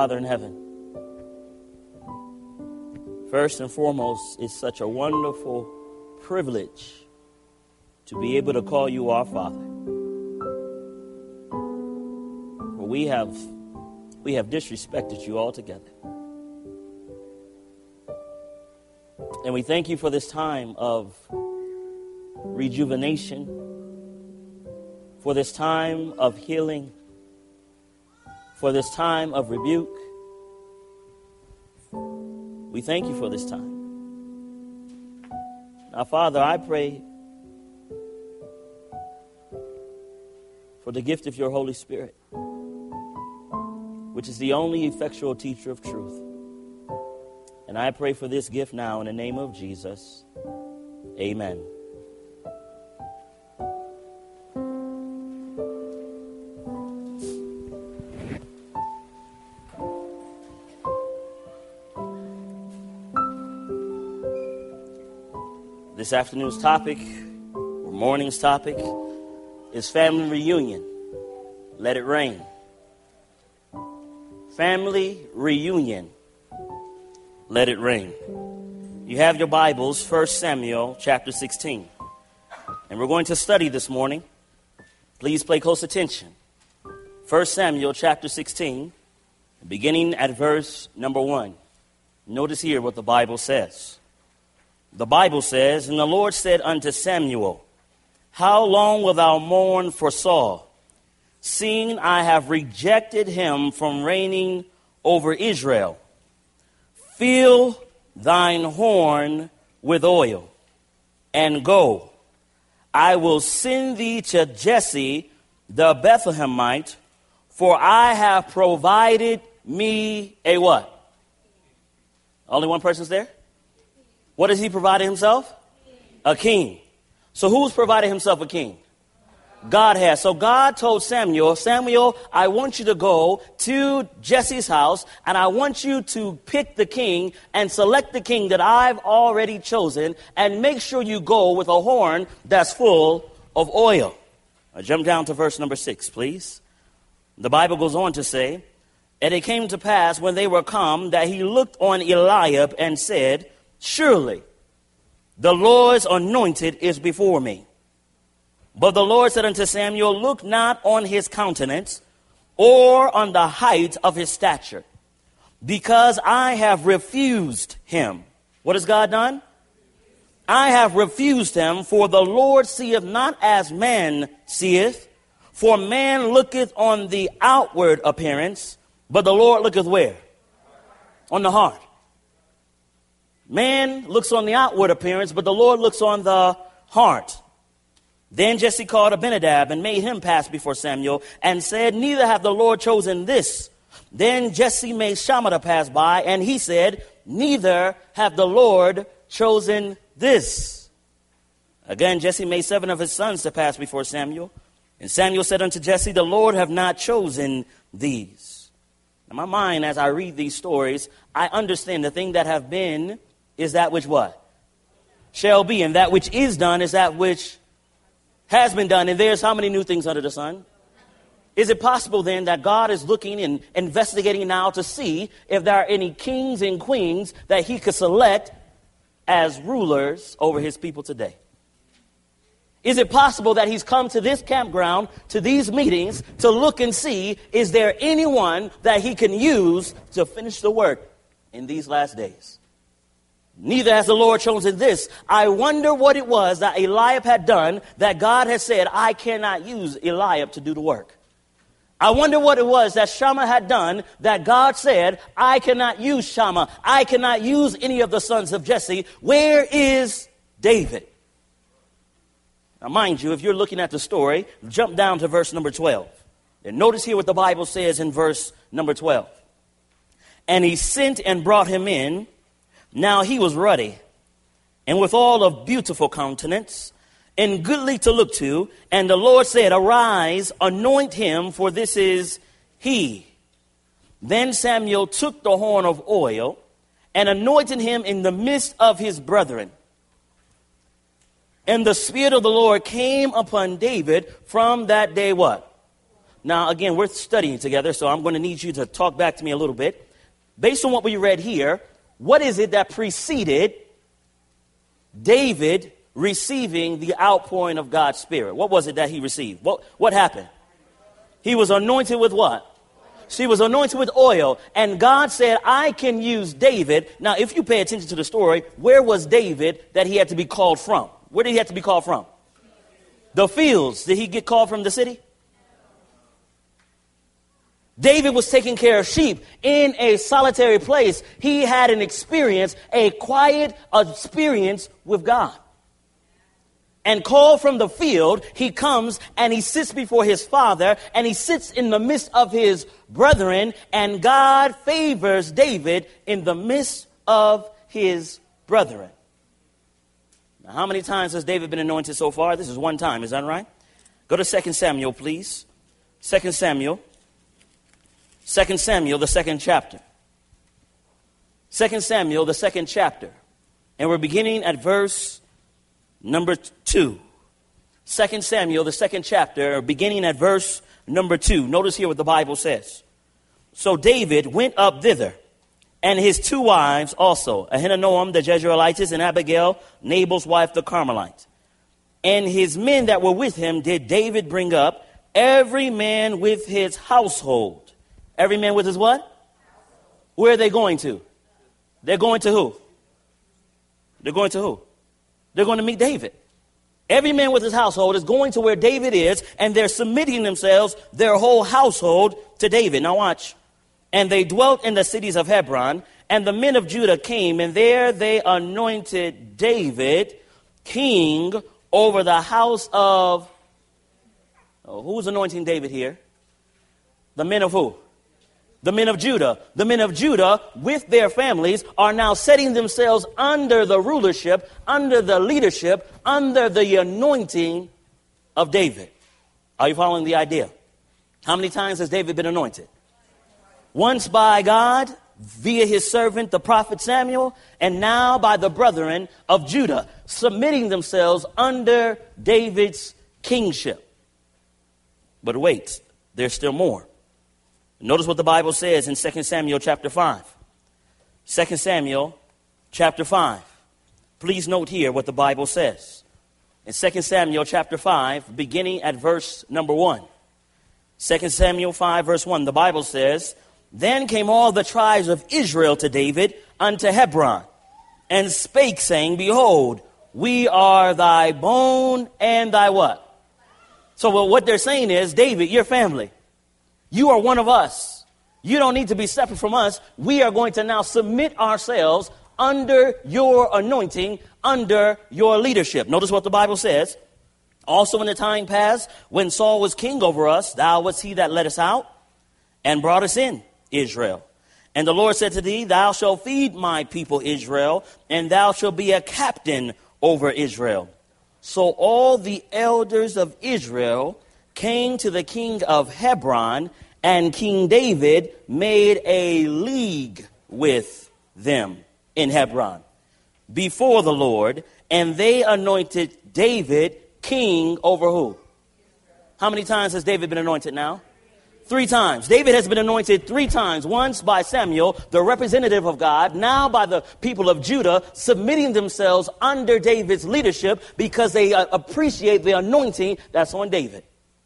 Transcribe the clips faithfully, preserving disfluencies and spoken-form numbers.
Father in heaven, first and foremost, it's such a wonderful privilege to be able to call you our Father. For we have, we have disrespected you altogether. And we thank you for this time of rejuvenation, for this time of healing, for this time of rebuke. We thank you for this time. Now, Father, I pray for the gift of your Holy Spirit, which is the only effectual teacher of truth. And I pray for this gift now in the name of Jesus. Amen. This afternoon's topic, or morning's topic, is family reunion. Let it rain. Family reunion. Let it rain. You have your Bibles, First Samuel chapter sixteen. And we're going to study this morning. Please pay close attention. First Samuel chapter sixteen, beginning at verse number one. Notice here what the Bible says. The Bible says, "And the Lord said unto Samuel, How long wilt thou mourn for Saul, seeing I have rejected him from reigning over Israel? Fill thine horn with oil, and go. I will send thee to Jesse the Bethlehemite, for I have provided me a" what? Only one person's there? What has he provided himself? A king. So who's provided himself a king? God has. So God told Samuel, Samuel, I want you to go to Jesse's house, and I want you to pick the king and select the king that I've already chosen, and make sure you go with a horn that's full of oil. Now jump down to verse number six, please. The Bible goes on to say, "And it came to pass when they were come that he looked on Eliab and said, Surely the Lord's anointed is before me. But the Lord said unto Samuel, Look not on his countenance or on the height of his stature, because I have refused him." What has God done? "I have refused him, for the Lord seeth not as man seeth. For man looketh on the outward appearance, but the Lord looketh where? On the heart. Man looks on the outward appearance, but the Lord looks on the heart." Then Jesse called Abinadab and made him pass before Samuel, and said, Neither hath the Lord chosen this. Then Jesse made Shammah to pass by, and he said, Neither hath the Lord chosen this. Again Jesse made seven of his sons to pass before Samuel. And Samuel said unto Jesse, The Lord hath not chosen these. In my mind, as I read these stories, I understand the thing that have been is that which what? Shall be. And that which is done is that which has been done. And there's how many new things under the sun? Is it possible then that God is looking and investigating now to see if there are any kings and queens that he could select as rulers over his people today? Is it possible that he's come to this campground, to these meetings, to look and see, is there anyone that he can use to finish the work in these last days? Neither has the Lord chosen this. I wonder what it was that Eliab had done that God has said, I cannot use Eliab to do the work. I wonder what it was that Shammah had done that God said, I cannot use Shammah. I cannot use any of the sons of Jesse. Where is David? Now, mind you, if you're looking at the story, jump down to verse number twelve. And notice here what the Bible says in verse number twelve. And he sent and brought him in. Now he was ruddy, and withal of beautiful countenance, and goodly to look to. And the Lord said, Arise, anoint him, for this is he. Then Samuel took the horn of oil and anointed him in the midst of his brethren. And the Spirit of the Lord came upon David from that day what? Now, again, we're studying together, so I'm going to need you to talk back to me a little bit. Based on what we read here, what is it that preceded David receiving the outpouring of God's Spirit? What was it that he received? What, what happened? He was anointed with what? She was anointed with oil, and God said, I can use David. Now, if you pay attention to the story, where was David that he had to be called from? Where did he have to be called from? The fields. Did he get called from the city? David was taking care of sheep in a solitary place. He had an experience, a quiet experience with God. And called from the field, he comes and he sits before his father, and he sits in the midst of his brethren, and God favors David in the midst of his brethren. Now, how many times has David been anointed so far? This is one time, is that right? Go to Second Samuel, please. Second Samuel. Second Samuel, the second chapter. Second Samuel, the second chapter. And we're beginning at verse number two. Second Samuel, the second chapter, beginning at verse number two. Notice here what the Bible says. So David went up thither, and his two wives also, Ahinoam the Jezreelitess, and Abigail, Nabal's wife, the Carmelite. And his men that were with him did David bring up, every man with his household. Every man with his what? Where are they going to? They're going to who? They're going to who? They're going to meet David. Every man with his household is going to where David is, and they're submitting themselves, their whole household, to David. Now watch. And they dwelt in the cities of Hebron, and the men of Judah came, and there they anointed David king over the house of... Oh, who's anointing David here? The men of who? The men of Judah. The men of Judah, with their families, are now setting themselves under the rulership, under the leadership, under the anointing of David. Are you following the idea? How many times has David been anointed? Once by God, via his servant, the prophet Samuel, and now by the brethren of Judah, submitting themselves under David's kingship. But wait, there's still more. Notice what the Bible says in Second Samuel chapter five. Second Samuel chapter five. Please note here what the Bible says. In Second Samuel chapter five, beginning at verse number one. Second Samuel five, verse one, the Bible says, Then came all the tribes of Israel to David unto Hebron, and spake, saying, Behold, we are thy bone and thy what? So well, what they're saying is, David, your family. You are one of us. You don't need to be separate from us. We are going to now submit ourselves under your anointing, under your leadership. Notice what the Bible says. Also in the time past, when Saul was king over us, thou wast he that led us out and brought us in, Israel. And the Lord said to thee, Thou shalt feed my people Israel, and thou shalt be a captain over Israel. So all the elders of Israel came to the king of Hebron, and King David made a league with them in Hebron before the Lord, and they anointed David king over who? How many times has David been anointed now? Three times. David has been anointed three times. Once by Samuel, the representative of God, now by the people of Judah, submitting themselves under David's leadership because they uh, appreciate the anointing that's on David.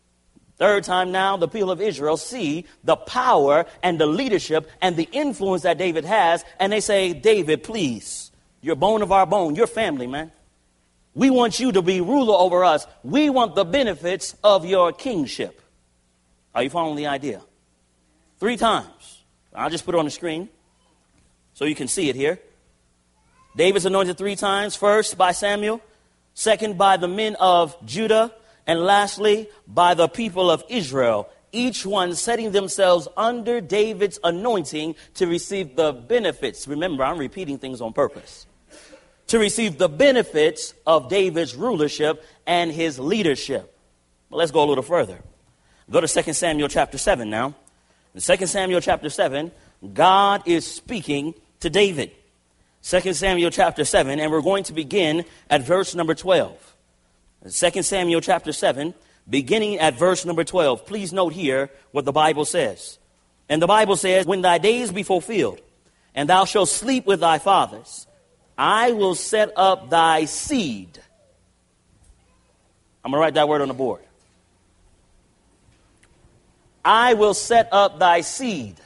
Third time now, the people of Israel see the power and the leadership and the influence that David has, and they say, David, please, you're bone of our bone, your family, man. We want you to be ruler over us. We want the benefits of your kingship. Are you following the idea? Three times. I'll just put it on the screen so you can see it here. David's anointed three times. First by Samuel, second by the men of Judah, and lastly, by the people of Israel, each one setting themselves under David's anointing to receive the benefits. Remember, I'm repeating things on purpose. To receive the benefits of David's rulership and his leadership. Well, let's go a little further. Go to Second Samuel chapter seven now. In Second Samuel chapter seven, God is speaking to David. Second Samuel chapter seven, and we're going to begin at verse number twelve. Second Samuel chapter seven, beginning at verse number twelve. Please note here what the Bible says. And the Bible says, when thy days be fulfilled, and thou shalt sleep with thy fathers, I will set up thy seed. I'm going to write that word on the board. I will set up thy seed.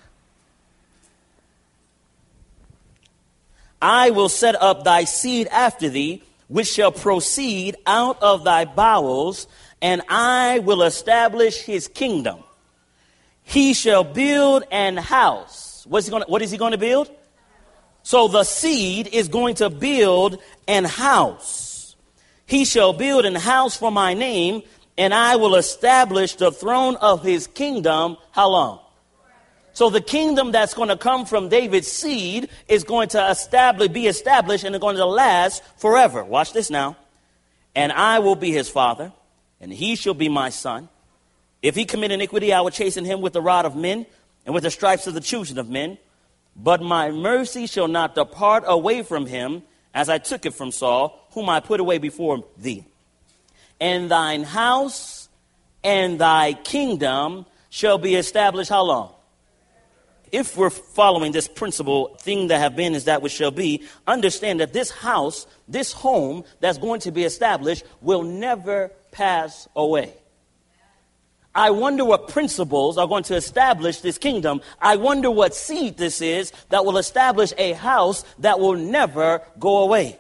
I will set up thy seed after thee, which shall proceed out of thy bowels, and I will establish his kingdom. He shall build an house. What's he gonna, what is he going to build? So the seed is going to build an house. He shall build an house for my name, and I will establish the throne of his kingdom. How long? So the kingdom that's going to come from David's seed is going to establish, be established, and it's going to last forever. Watch this now. And I will be his father, and he shall be my son. If he commit iniquity, I will chasten him with the rod of men and with the stripes of the children of men. But my mercy shall not depart away from him, as I took it from Saul, whom I put away before thee. And thine house and thy kingdom shall be established how long? If we're following this principle, thing that have been is that which shall be, understand that this house, this home that's going to be established will never pass away. I wonder what principles are going to establish this kingdom. I wonder what seed this is that will establish a house that will never go away.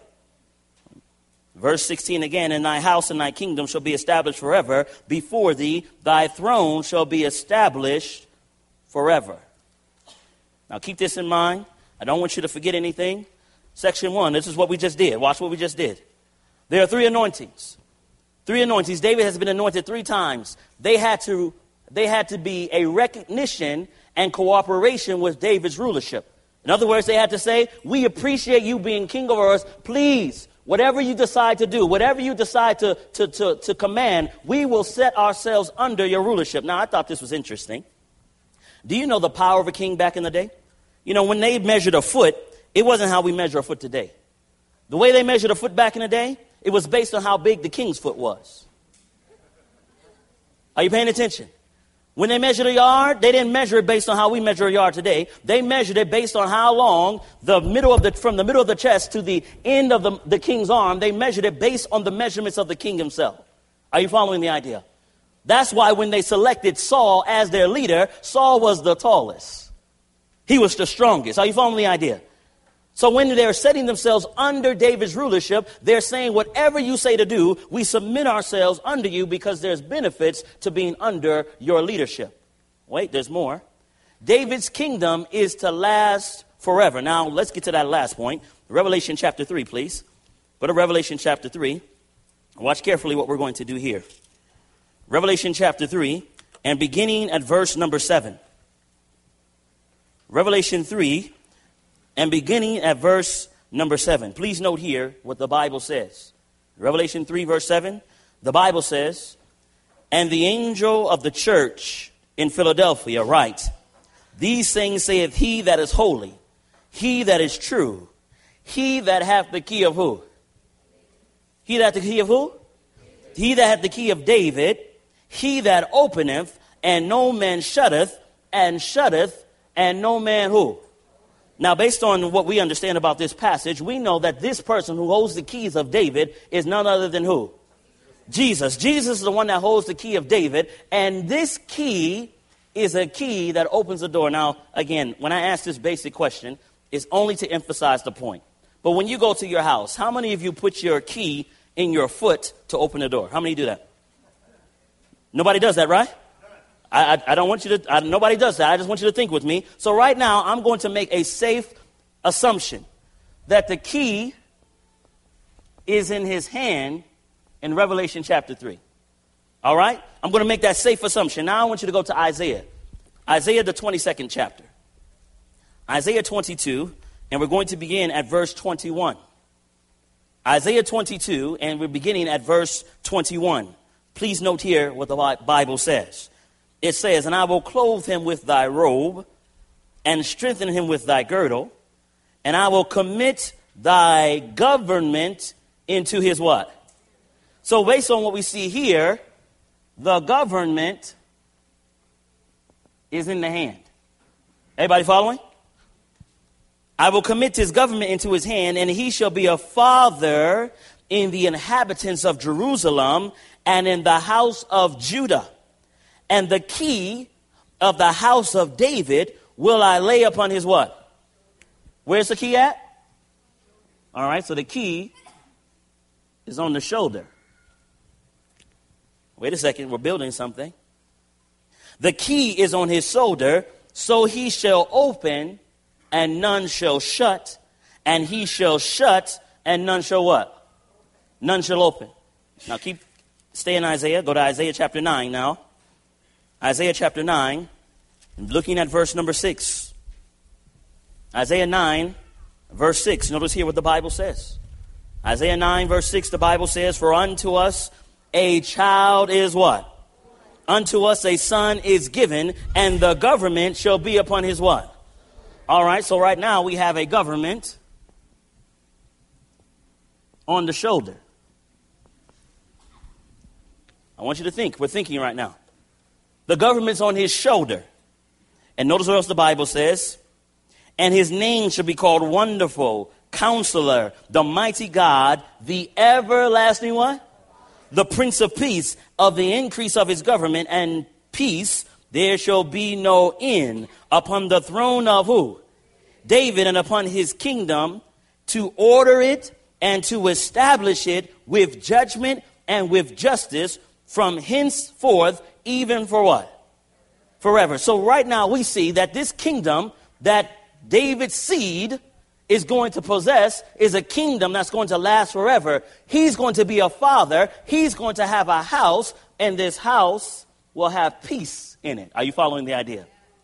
Verse sixteen again, and thy house and thy kingdom shall be established forever. Before thee, thy throne shall be established forever. Now keep this in mind. I don't want you to forget anything. Section one, this is what we just did. Watch what we just did. There are three anointings. Three anointings. David has been anointed three times. They had to, they had to be a recognition and cooperation with David's rulership. In other words, they had to say, we appreciate you being king over us. Please, whatever you decide to do, whatever you decide to, to, to, to command, we will set ourselves under your rulership. Now, I thought this was interesting. Do you know the power of a king back in the day? You know, when they measured a foot, it wasn't how we measure a foot today. The way they measured a foot back in the day, it was based on how big the king's foot was. Are you paying attention? When they measured a yard, they didn't measure it based on how we measure a yard today. They measured it based on how long the middle of the, from the middle of the chest to the end of the, the king's arm. They measured it based on the measurements of the king himself. Are you following the idea? That's why when they selected Saul as their leader, Saul was the tallest. He was the strongest. Are you following the idea? So when they're setting themselves under David's rulership, they're saying, whatever you say to do, we submit ourselves under you because there's benefits to being under your leadership. Wait, there's more. David's kingdom is to last forever. Now, let's get to that last point. Revelation chapter three, please. Go to Revelation chapter three. Watch carefully what we're going to do here. Revelation chapter three, and beginning at verse number seven. Revelation three, and beginning at verse number seven. Please note here what the Bible says. Revelation three, verse seven. The Bible says, and the angel of the church in Philadelphia writes, these things saith he that is holy, he that is true, he that hath the key of who? He that hath the key of who? He that hath the key of David, he that openeth, and no man shutteth, and shutteth, and no man who? Now, based on what we understand about this passage, we know that this person who holds the keys of David is none other than who? Jesus. Jesus is the one that holds the key of David, and this key is a key that opens the door. Now, again, when I ask this basic question, it's only to emphasize the point. But when you go to your house, how many of you put your key in your foot to open the door? How many do that? Nobody does that, right? I, I, I don't want you to, I, nobody does that. I just want you to think with me. So right now, I'm going to make a safe assumption that the key is in his hand in Revelation chapter three. All right? I'm going to make that safe assumption. Now I want you to go to Isaiah. Isaiah, the twenty-second chapter. Isaiah twenty-two, and we're going to begin at verse twenty-one. Isaiah twenty-two, and we're beginning at verse twenty-one. Please note here what the Bible says. It says, and I will clothe him with thy robe and strengthen him with thy girdle, and I will commit thy government into his what? So based on what we see here, the government is in the hand. Everybody following? I will commit his government into his hand, and he shall be a father in the inhabitants of Jerusalem and in the house of Judah. And the key of the house of David will I lay upon his what? Where's the key at? All right, so the key is on the shoulder. Wait a second, we're building something. The key is on his shoulder, so he shall open and none shall shut, and he shall shut and none shall what? None shall open. Now keep, stay in Isaiah. Go to Isaiah chapter nine now. Isaiah chapter nine, and looking at verse number six. Isaiah nine, verse six. Notice here what the Bible says. Isaiah nine, verse six, the Bible says, for unto us a child is what? Unto us a son is given, and the government shall be upon his what? All right, so right now we have a government on the shoulder. I want you to think. We're thinking right now. The government's on his shoulder. And notice what else the Bible says. And his name shall be called Wonderful, Counselor, the Mighty God, the Everlasting what? The Prince of Peace. Of the increase of his government and peace, there shall be no end upon the throne of who? David, and upon his kingdom, to order it and to establish it with judgment and with justice from henceforth, even for what? Forever. So right now we see that this kingdom that David's seed is going to possess is a kingdom that's going to last forever. He's going to be a father. He's going to have a house, and this house will have peace in it. Are you following the idea?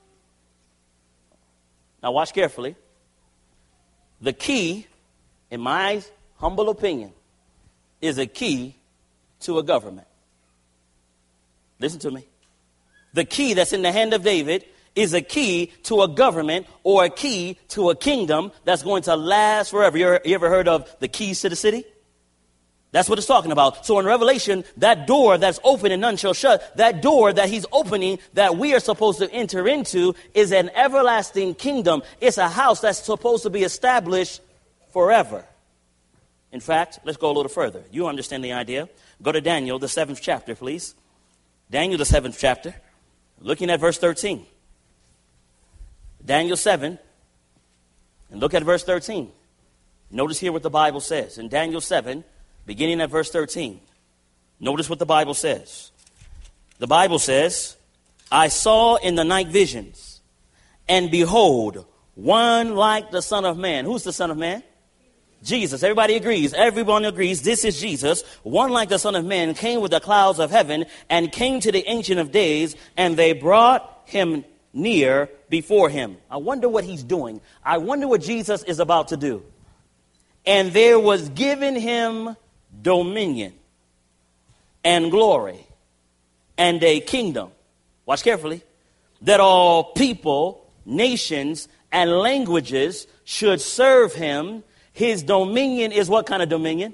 Now watch carefully. The key, in my humble opinion, is a key to a government. Listen to me. The key that's in the hand of David is a key to a government or a key to a kingdom that's going to last forever. You ever, you ever heard of the keys to the city? That's what it's talking about. So in Revelation, that door that's open and none shall shut, that door that he's opening that we are supposed to enter into is an everlasting kingdom. It's a house that's supposed to be established forever. In fact, let's go a little further. You understand the idea. Go to Daniel, the seventh chapter, please. Daniel, the seventh chapter, looking at verse thirteen. Daniel seven, and look at verse thirteen. Notice here what the Bible says. In Daniel seven, beginning at verse thirteen, notice what the Bible says. The Bible says, I saw in the night visions, and behold, one like the Son of Man. Who's the Son of Man? Jesus. Everybody agrees. Everyone agrees this is Jesus. One like the Son of Man came with the clouds of heaven and came to the Ancient of Days, and they brought him near before him. I wonder what he's doing. I wonder what Jesus is about to do. And there was given him dominion and glory and a kingdom. Watch carefully. That all people, nations, and languages should serve him. His dominion is what kind of dominion?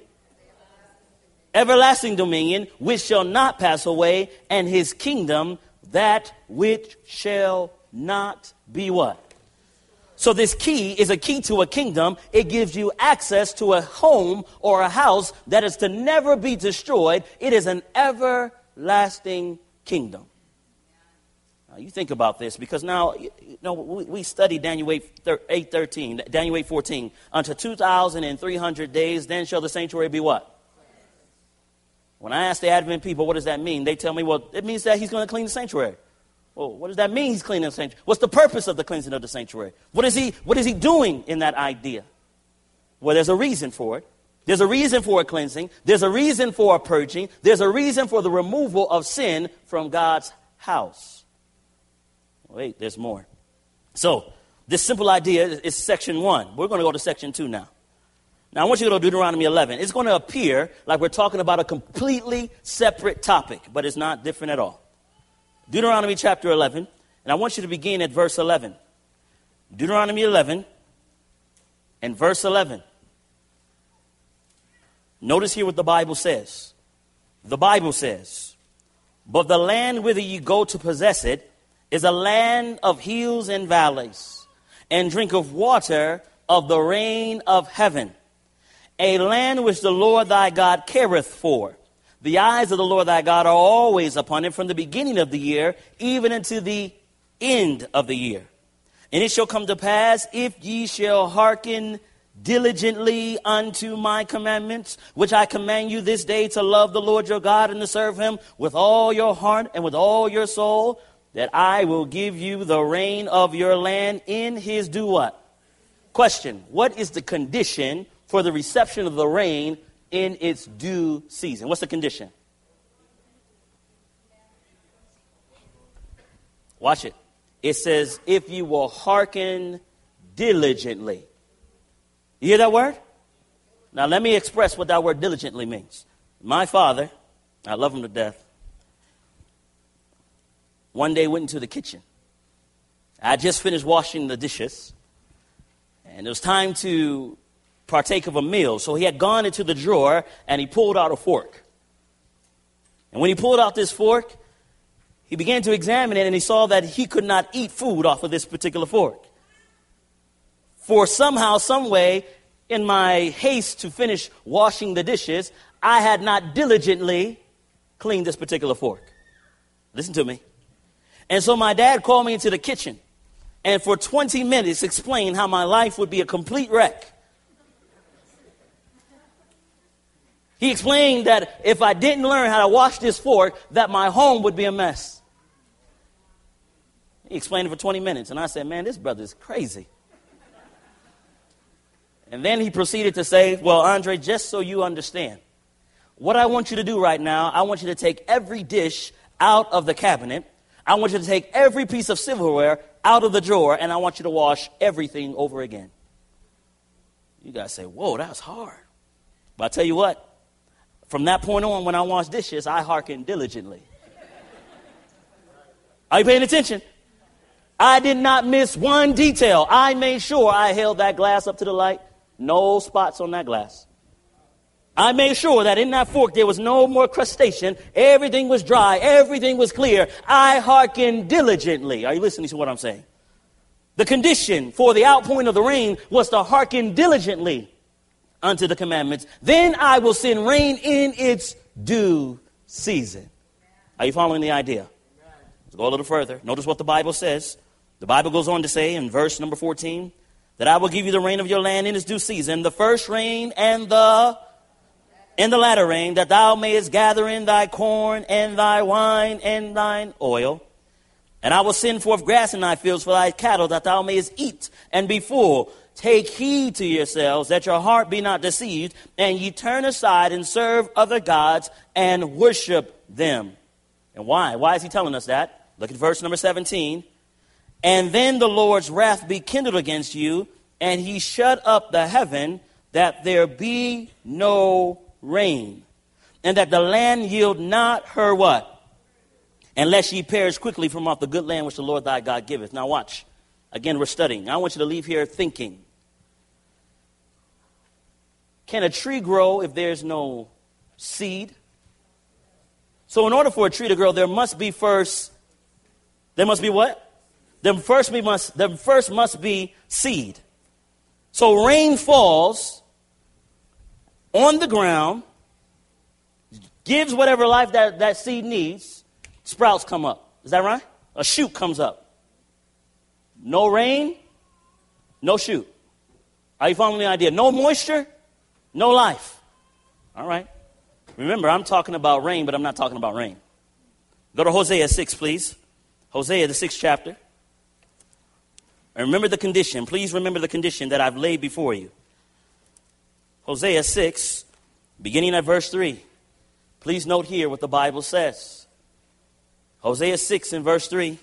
Everlasting dominion, which shall not pass away, and his kingdom, that which shall not be what? So this key is a key to a kingdom. It gives you access to a home or a house that is to never be destroyed. It is an everlasting kingdom. Now you think about this, because now, you know, we, we studied Daniel eight thirteen, Daniel eight fourteen. Unto two thousand three hundred days, then shall the sanctuary be what? When I ask the Advent people, what does that mean? They tell me, well, it means that he's going to clean the sanctuary. Well, what does that mean, he's cleaning the sanctuary? What's the purpose of the cleansing of the sanctuary? What is he, what is he doing in that idea? Well, there's a reason for it. There's a reason for a cleansing. There's a reason for a purging. There's a reason for the removal of sin from God's house. Wait, there's more. So, this simple idea is, is section one. We're going to go to section two now. Now, I want you to go to Deuteronomy eleven. It's going to appear like we're talking about a completely separate topic, but it's not different at all. Deuteronomy chapter eleven, and I want you to begin at verse eleven. Deuteronomy eleven and verse eleven. Notice here what the Bible says. The Bible says, But the land whither you go to possess it is a land of hills and valleys, and drink of water of the rain of heaven, a land which the Lord thy God careth for. The eyes of the Lord thy God are always upon it from the beginning of the year, even unto the end of the year. And it shall come to pass, if ye shall hearken diligently unto my commandments, which I command you this day, to love the Lord your God and to serve him with all your heart and with all your soul, that I will give you the rain of your land in his due what? Question, what is the condition for the reception of the rain in its due season? What's the condition? Watch it. It says, if you will hearken diligently. You hear that word? Now let me express what that word diligently means. My father, I love him to death, one day went into the kitchen. I just finished washing the dishes, and it was time to partake of a meal. So he had gone into the drawer, and he pulled out a fork. And when he pulled out this fork, he began to examine it, and he saw that he could not eat food off of this particular fork. For somehow, some way, in my haste to finish washing the dishes, I had not diligently cleaned this particular fork. Listen to me. And so my dad called me into the kitchen and for twenty minutes explained how my life would be a complete wreck. He explained that if I didn't learn how to wash this fork, that my home would be a mess. He explained it for twenty minutes, and I said, man, this brother is crazy. And then he proceeded to say, well, Andre, just so you understand, what I want you to do right now, I want you to take every dish out of the cabinet. I want you to take every piece of silverware out of the drawer, and I want you to wash everything over again. You guys say, whoa, that's hard. But I tell you what, from that point on, when I wash dishes, I hearken diligently. Are you paying attention? I did not miss one detail. I made sure I held that glass up to the light. No spots on that glass. I made sure that in that fork there was no more crustacean. Everything was dry. Everything was clear. I hearkened diligently. Are you listening to what I'm saying? The condition for the outpouring of the rain was to hearken diligently unto the commandments. Then I will send rain in its due season. Are you following the idea? Let's go a little further. Notice what the Bible says. The Bible goes on to say in verse number fourteen, that I will give you the rain of your land in its due season, the first rain and the and the latter rain, that thou mayest gather in thy corn and thy wine and thine oil. And I will send forth grass in thy fields for thy cattle, that thou mayest eat and be full. Take heed to yourselves, that your heart be not deceived, and ye turn aside and serve other gods and worship them. And why? Why is he telling us that? Look at verse number seventeen. And then the Lord's wrath be kindled against you, and he shut up the heaven, that there be no rain, and that the land yield not her what? Unless ye perish quickly from off the good land which the Lord thy God giveth. Now watch. Again, we're studying. I want you to leave here thinking. Can a tree grow if there's no seed? So in order for a tree to grow, there must be first, there must be what? There first, we must, there first must be seed. So rain falls on the ground, gives whatever life that, that seed needs, sprouts come up. Is that right? A shoot comes up. No rain, no shoot. Are you following the idea? No moisture, no life. All right. Remember, I'm talking about rain, but I'm not talking about rain. Go to Hosea six, please. Hosea, the sixth chapter. And remember the condition. Please remember the condition that I've laid before you. Hosea six, beginning at verse three. Please note here what the Bible says. Hosea six and verse three.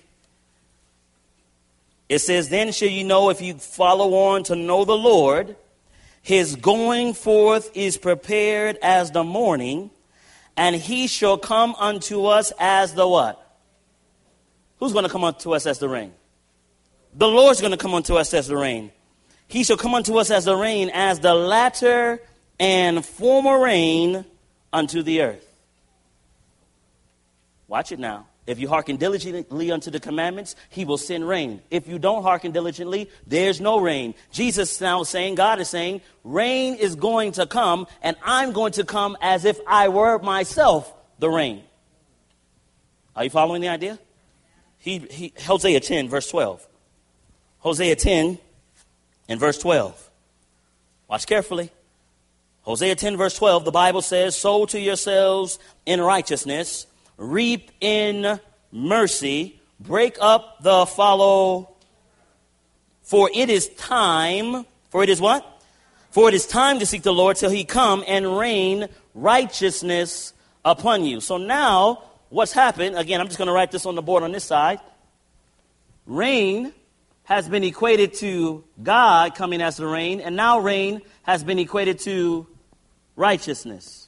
It says, then shall you know, if you follow on to know the Lord, his going forth is prepared as the morning, and he shall come unto us as the what? Who's going to come unto us as the rain? The Lord's going to come unto us as the rain. He shall come unto us as the rain, as the latter and former rain unto the earth. Watch it now. If you hearken diligently unto the commandments, he will send rain. If you don't hearken diligently, there's no rain. Jesus now is saying, God is saying, rain is going to come, and I'm going to come as if I were myself the rain. Are you following the idea? He, he, Hosea ten, verse twelve. Hosea ten and verse twelve. Watch carefully. Hosea ten, verse twelve, the Bible says, sow to yourselves in righteousness, reap in mercy, break up the fallow, for it is time, for it is what? For it is time to seek the Lord till he come and rain righteousness upon you. So now, what's happened, again, I'm just going to write this on the board on this side. Rain has been equated to God coming as the rain, and now rain has been equated to righteousness.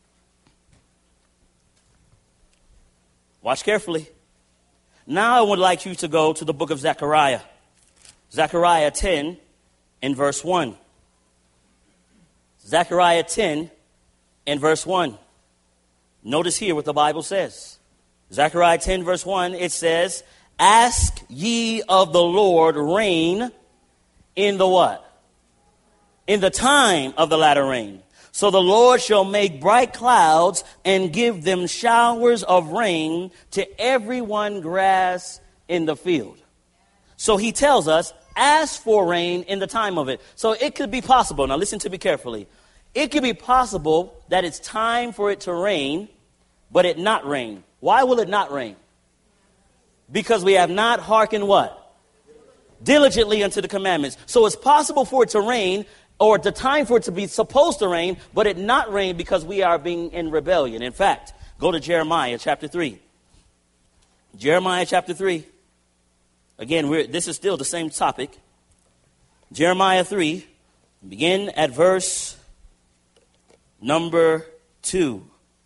Watch carefully. Now I would like you to go to the book of Zechariah. Zechariah ten and verse one. Zechariah ten and verse one. Notice here what the Bible says. Zechariah ten verse one, it says, ask ye of the Lord rain in the what? In the time of the latter rain. So the Lord shall make bright clouds and give them showers of rain to everyone grass in the field. So he tells us, ask for rain in the time of it. So it could be possible. Now listen to me carefully. It could be possible that it's time for it to rain, but it not rain. Why will it not rain? Because we have not hearkened what? Diligently unto the commandments. So it's possible for it to rain, or the time for it to be supposed to rain, but it not rain because we are being in rebellion. In fact, go to Jeremiah chapter three. Jeremiah chapter three. Again, we're, this is still the same topic. Jeremiah three, begin at verse number two.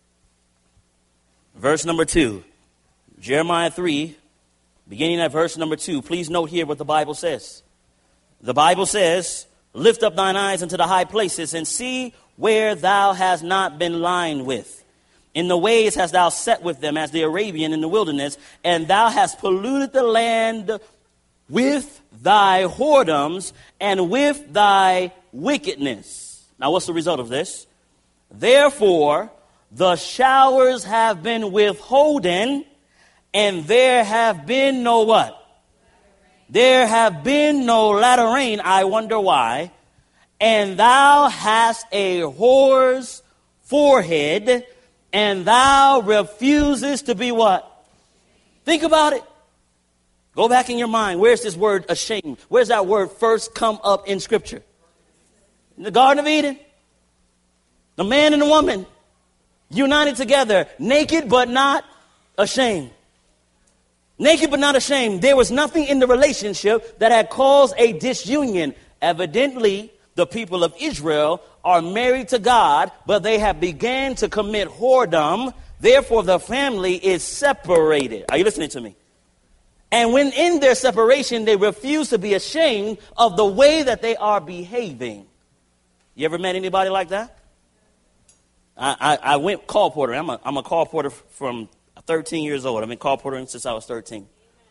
Verse number two. Jeremiah three, beginning at verse number two. Please note here what the Bible says. The Bible says, lift up thine eyes unto the high places and see where thou hast not been lined with. In the ways hast thou set with them as the Arabian in the wilderness, and thou hast polluted the land with thy whoredoms and with thy wickedness. Now what's the result of this? Therefore, the showers have been withholden, and there have been no what? There have been no latter rain. I wonder why. And thou hast a whore's forehead, and thou refusest to be what? Think about it. Go back in your mind. Where's this word ashamed? Where's that word first come up in Scripture? In the Garden of Eden. The man and the woman united together, naked but not ashamed. Naked but not ashamed. There was nothing in the relationship that had caused a disunion. Evidently, the people of Israel are married to God, but they have began to commit whoredom. Therefore, the family is separated. Are you listening to me? And when in their separation, they refuse to be ashamed of the way that they are behaving. You ever met anybody like that? I, I, I went call porter. I'm a, I'm a call porter from thirteen years old. I've been call portering since I was thirteen.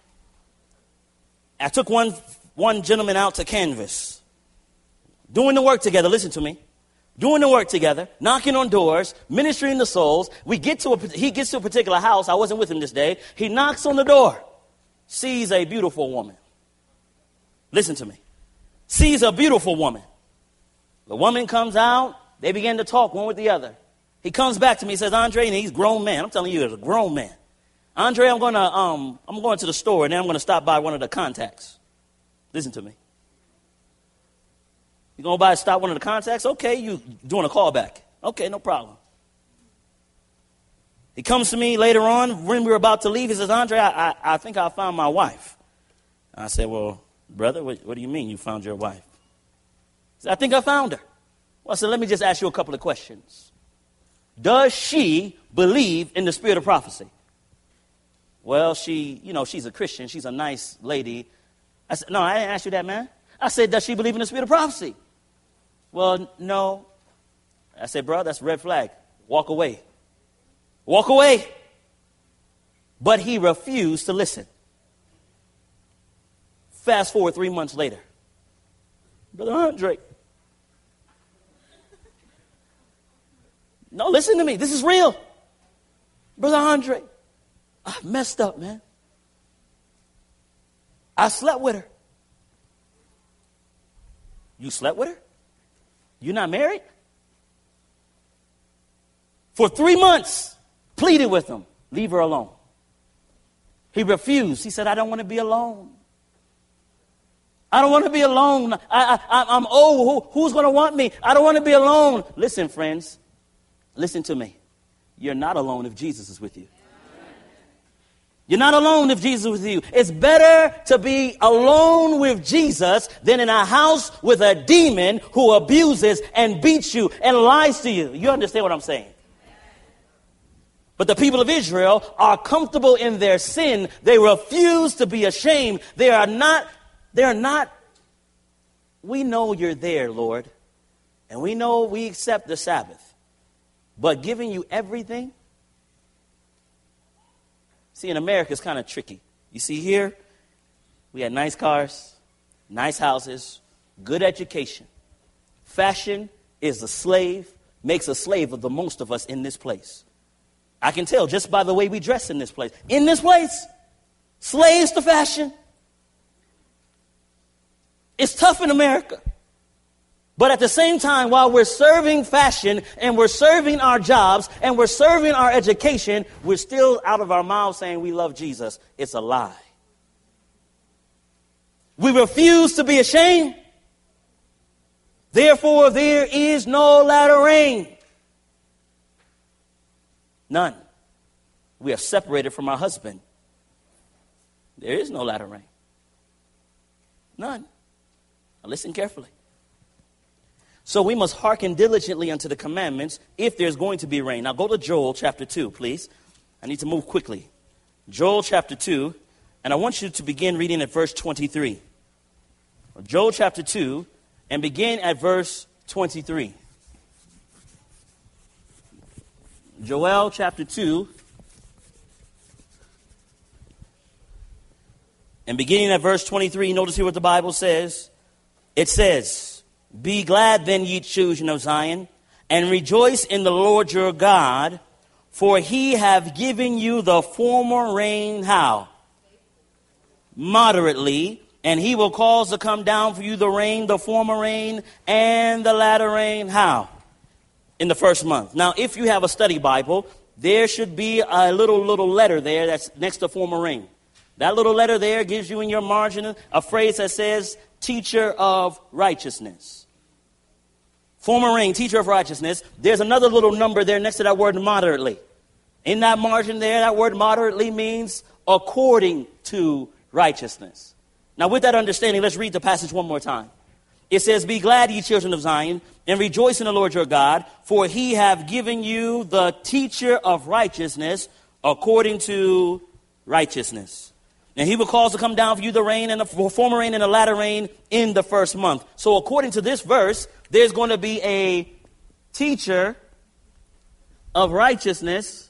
I took one, one gentleman out to canvas. Doing the work together, listen to me. Doing the work together, knocking on doors, ministering to souls. We get to a, he gets to a particular house. I wasn't with him this day. He knocks on the door, sees a beautiful woman. Listen to me. Sees a beautiful woman. The woman comes out. They begin to talk one with the other. He comes back to me. He says, Andre, and he's a grown man. I'm telling you, he's a grown man. Andre, I'm going to um, I'm going to the store, and then I'm going to stop by one of the contacts. Listen to me. You going by stop one of the contacts? Okay, you doing a callback. Okay, no problem. He comes to me later on when we were about to leave. He says, Andre, I, I, I think I found my wife. I said, well, brother, what, what do you mean you found your wife? He said, I think I found her. Well, I said, let me just ask you a couple of questions. Does she believe in the spirit of prophecy? Well, she, you know, she's a Christian. She's a nice lady. I said, no, I didn't ask you that, man. I said, does she believe in the spirit of prophecy? Well, no. I said, bro, that's a red flag. Walk away. Walk away. but he refused to listen. Fast forward three months later. Brother Andre. No, listen to me. This is real. Brother Andre, I messed up, man. I slept with her. You slept with her? You're not married? For three months, pleaded with him, leave her alone. He refused. He said, I don't want to be alone. I don't want to be alone. I, I, I'm old. Who, who's going to want me? I don't want to be alone. Listen, friends, listen to me. You're not alone if Jesus is with you. You're not alone if Jesus is with you. It's better to be alone with Jesus than in a house with a demon who abuses and beats you and lies to you. You understand what I'm saying? But the people of Israel are comfortable in their sin. They refuse to be ashamed. They are not, they are not, we know you're there, Lord, and we know we accept the Sabbath, but giving you everything. See, in America, it's kind of tricky. You see here, we had nice cars, nice houses, good education. Fashion is a slave, makes a slave of the most of us in this place. I can tell just by the way we dress in this place. In this place, slaves to fashion. It's tough in America. But at the same time, while we're serving fashion and we're serving our jobs and we're serving our education, we're still out of our mouths saying we love Jesus. It's a lie. We refuse to be ashamed. Therefore, there is no latter rain. None. We are separated from our husband. There is no latter rain. None. Now listen carefully. So we must hearken diligently unto the commandments if there's going to be rain. Now go to Joel chapter two, please. I need to move quickly. Joel chapter two, and I want you to begin reading at verse twenty-three. Joel chapter two, and begin at verse twenty-three. Joel chapter two, and beginning at verse twenty-three, notice here what the Bible says. It says, be glad then, ye children of Zion, and rejoice in the Lord your God, for he hath given you the former rain, how? Moderately, and he will cause to come down for you the rain, the former rain, and the latter rain, how? In the first month. Now, if you have a study Bible, there should be a little, little letter there that's next to former rain. That little letter there gives you in your margin a phrase that says, teacher of righteousness. Former rain, teacher of righteousness. There's another little number there next to that word moderately. In that margin there, that word moderately means according to righteousness. Now, with that understanding, let's read the passage one more time. It says, be glad, ye children of Zion, and rejoice in the Lord your God, for he hath given you the teacher of righteousness according to righteousness. And he will cause to come down for you the rain and the former rain and the latter rain in the first month. So according to this verse, there's going to be a teacher of righteousness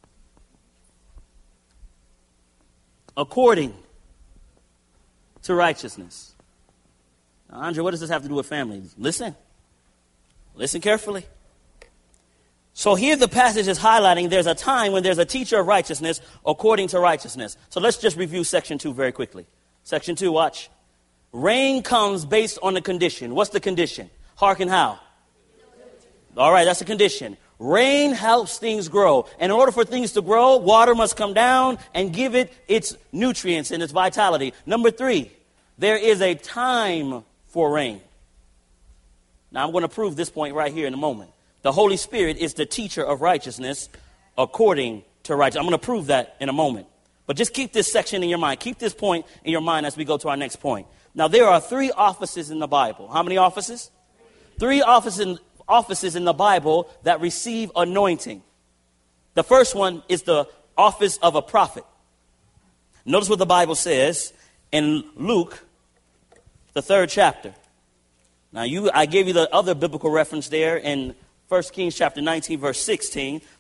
according to righteousness. Now, Andre, what does this have to do with family? Listen. Listen carefully. So here the passage is highlighting there's a time when there's a teacher of righteousness according to righteousness. So let's just review section two very quickly. Section two, watch. Rain comes based on the condition. What's the condition? Hearken how? All right, that's the condition. Rain helps things grow. And in order for things to grow, water must come down and give it its nutrients and its vitality. Number three, there is a time for rain. Now, I'm going to prove this point right here in a moment. The Holy Spirit is the teacher of righteousness according to righteousness. I'm going to prove that in a moment. But just keep this section in your mind. Keep this point in your mind as we go to our next point. Now, there are three offices in the Bible. How many offices? Three offices, offices in the Bible that receive anointing. The first one is the office of a prophet. Notice what the Bible says in Luke, the third chapter. Now, you, I gave you the other biblical reference there in First Kings chapter nineteen, verse sixteen.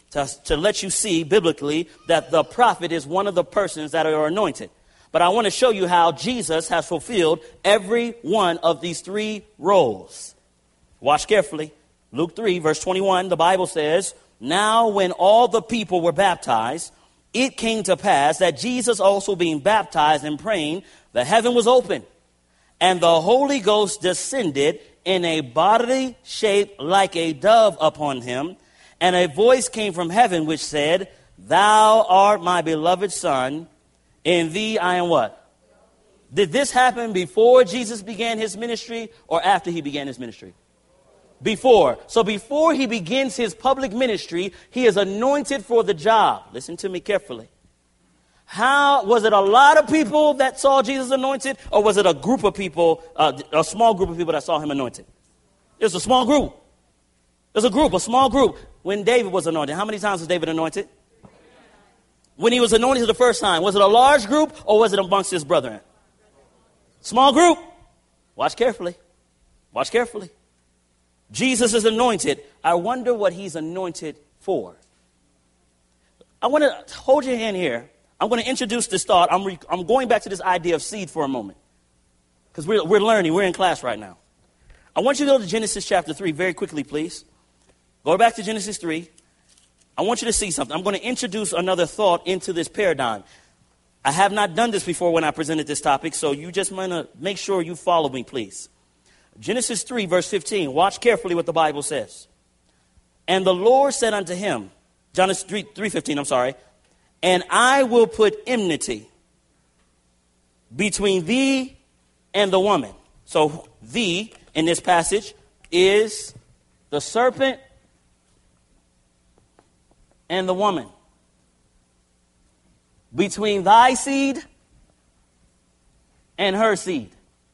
to, to let you see biblically that the prophet is one of the persons that are anointed. But I want to show you how Jesus has fulfilled every one of these three roles. Watch carefully. Luke three, verse twenty-one, the Bible says, now when all the people were baptized, it came to pass that Jesus also being baptized and praying, the heaven was open, and the Holy Ghost descended in a bodily shape like a dove upon him. And a voice came from heaven which said, thou art my beloved Son, in thee I am what? Did this happen before Jesus began his ministry or after he began his ministry? Before. So before he begins his public ministry, he is anointed for the job. Listen to me carefully. How was it a lot of people that saw Jesus anointed, or was it a group of people, uh, a small group of people that saw him anointed? It was a small group. It was a group, a small group. When David was anointed, how many times was David anointed? When he was anointed the first time, was it a large group or was it amongst his brethren? Small group. Watch carefully. Watch carefully. Jesus is anointed. I wonder what he's anointed for. I want to hold your hand here. I'm going to introduce this thought. I'm, re- I'm going back to this idea of seed for a moment. Because we're, we're learning. We're in class right now. I want you to go to Genesis chapter three very quickly, please. Go back to Genesis three. I want you to see something. I'm going to introduce another thought into this paradigm. I have not done this before when I presented this topic, so you just want to make sure you follow me, please. Genesis three, verse fifteen. Watch carefully what the Bible says. And the Lord said unto him, Genesis three fifteen, I'm sorry, and I will put enmity between thee and the woman. So thee in this passage is the serpent and the woman. Between thy seed and her seed.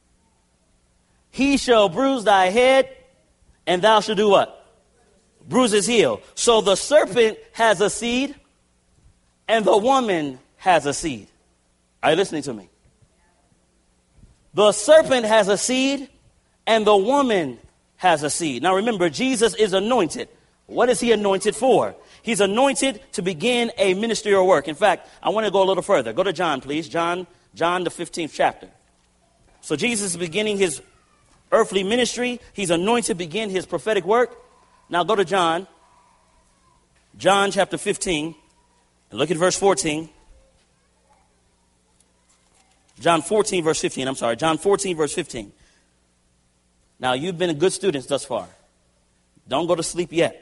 He shall bruise thy head, and thou shalt do what? Bruise his heel. So the serpent has a seed, and the woman has a seed. Are you listening to me? The serpent has a seed, and the woman has a seed. Now remember, Jesus is anointed. What is he anointed for? He's anointed to begin a ministerial work. In fact, I want to go a little further. Go to John, please. John, John, the fifteenth chapter. So Jesus is beginning his earthly ministry. He's anointed to begin his prophetic work. Now go to John. John chapter fifteen. And look at verse fourteen. John fourteen, verse fifteen. I'm sorry. John fourteen, verse fifteen. Now, you've been good students thus far. Don't go to sleep yet.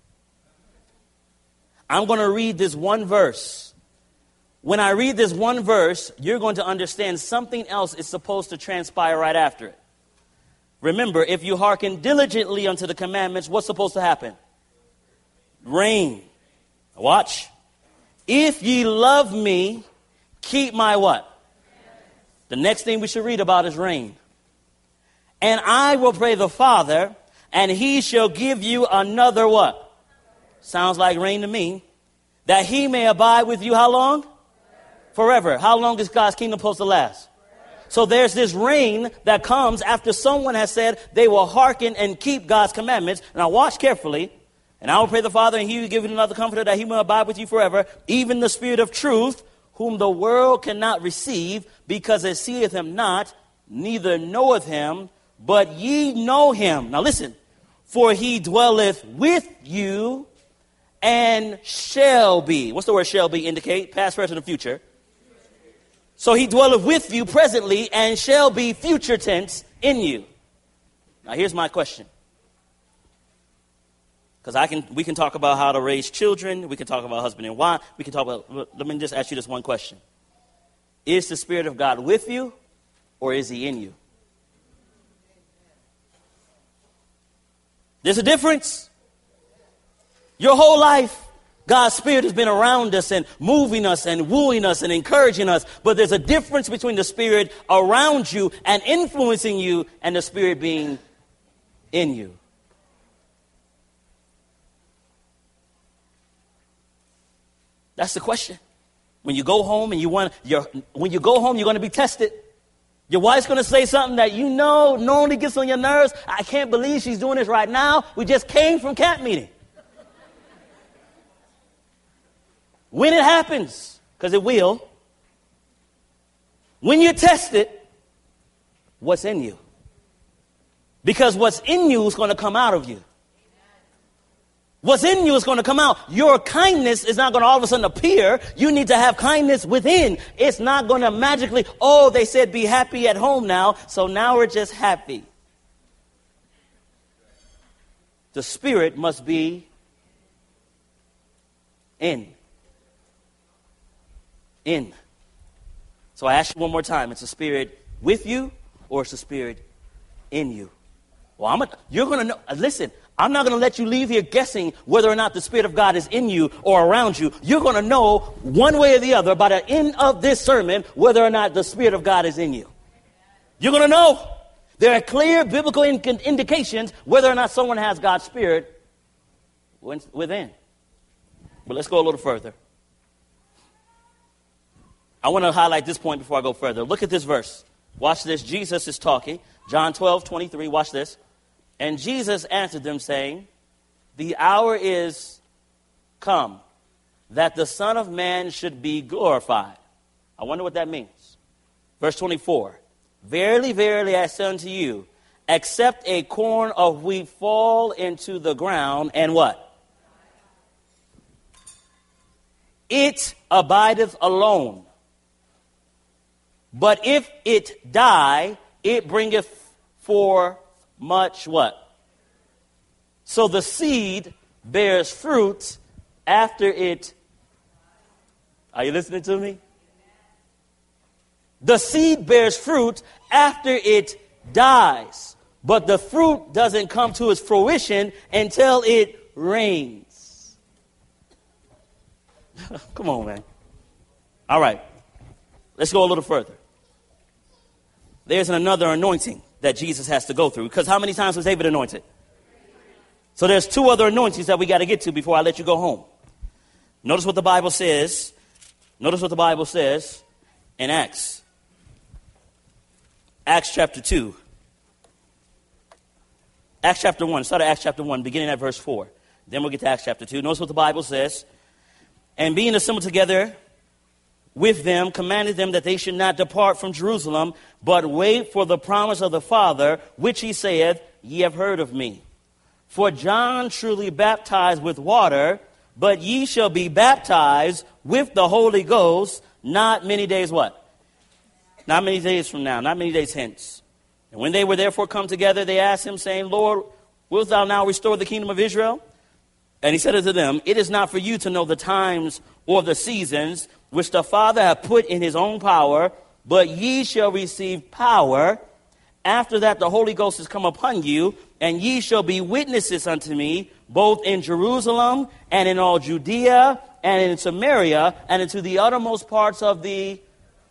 I'm going to read this one verse. When I read this one verse, you're going to understand something else is supposed to transpire right after it. Remember, if you hearken diligently unto the commandments, what's supposed to happen? Rain. Watch. If ye love me, keep my what? The next thing we should read about is rain. And I will pray the Father, and he shall give you another what? Sounds like rain to me. That he may abide with you how long? Forever. How long is God's kingdom supposed to last? So there's this rain that comes after someone has said they will hearken and keep God's commandments. Now watch carefully. And I will pray the Father, and he will give you another comforter, that he may abide with you forever, even the Spirit of truth, whom the world cannot receive, because it seeth him not, neither knoweth him, but ye know him. Now listen. For he dwelleth with you and shall be. What's the word shall be indicate? Past, present, and future. So he dwelleth with you presently and shall be future tense in you. Now here's my question. Because I can, we can talk about how to raise children. We can talk about husband and wife. We can talk about, let me just ask you this one question. Is the Spirit of God with you, or is he in you? There's a difference. Your whole life, God's Spirit has been around us and moving us and wooing us and encouraging us. But there's a difference between the Spirit around you and influencing you and the Spirit being in you. That's the question. When you go home and you want, you're, when you go home, you're going to be tested. Your wife's going to say something that you know normally gets on your nerves. I can't believe she's doing this right now. We just came from camp meeting. when it happens, because it will, when you test it, what's in you? Because what's in you is going to come out of you. What's in you is going to come out. Your kindness is not going to all of a sudden appear. You need to have kindness within. It's not going to magically, oh, they said be happy at home now, so now we're just happy. The spirit must be in. In. So I ask you one more time. It's a spirit with you or it's a spirit in you? Well, I'm a, you're going to know. Listen, I'm not going to let you leave here guessing whether or not the Spirit of God is in you or around you. You're going to know one way or the other by the end of this sermon whether or not the Spirit of God is in you. You're going to know. There are clear biblical in- indications whether or not someone has God's Spirit within. But let's go a little further. I want to highlight this point before I go further. Look at this verse. Watch this. Jesus is talking. John twelve twenty-three. Watch this. And Jesus answered them, saying, the hour is come that the Son of Man should be glorified. I wonder what that means. Verse twenty-four. Verily, verily, I say unto you, except a corn of wheat fall into the ground, and what? It abideth alone. But if it die, it bringeth forth much what? So the seed bears fruit after it. Are you listening to me? The seed bears fruit after it dies. But the fruit doesn't come to its fruition until it rains. Come on, man. All right. Let's go a little further. There's another anointing that Jesus has to go through. Because how many times was David anointed? So there's two other anointings that we got to get to before I let you go home. Notice what the Bible says. Notice what the Bible says in Acts. Acts chapter two. Acts chapter one. Start at Acts chapter one, beginning at verse four. Then we'll get to Acts chapter two. Notice what the Bible says. And being assembled together with them, commanded them that they should not depart from Jerusalem, but wait for the promise of the Father, which he saith, ye have heard of me. For John truly baptized with water, but ye shall be baptized with the Holy Ghost not many days what? Not many days from now, not many days hence. And when they were therefore come together, they asked him, saying, Lord, wilt thou now restore the kingdom of Israel? And he said unto them, it is not for you to know the times or the seasons which the Father hath put in his own power, but ye shall receive power. After that the Holy Ghost is come upon you, and ye shall be witnesses unto me, both in Jerusalem and in all Judea and in Samaria and into the uttermost parts of the...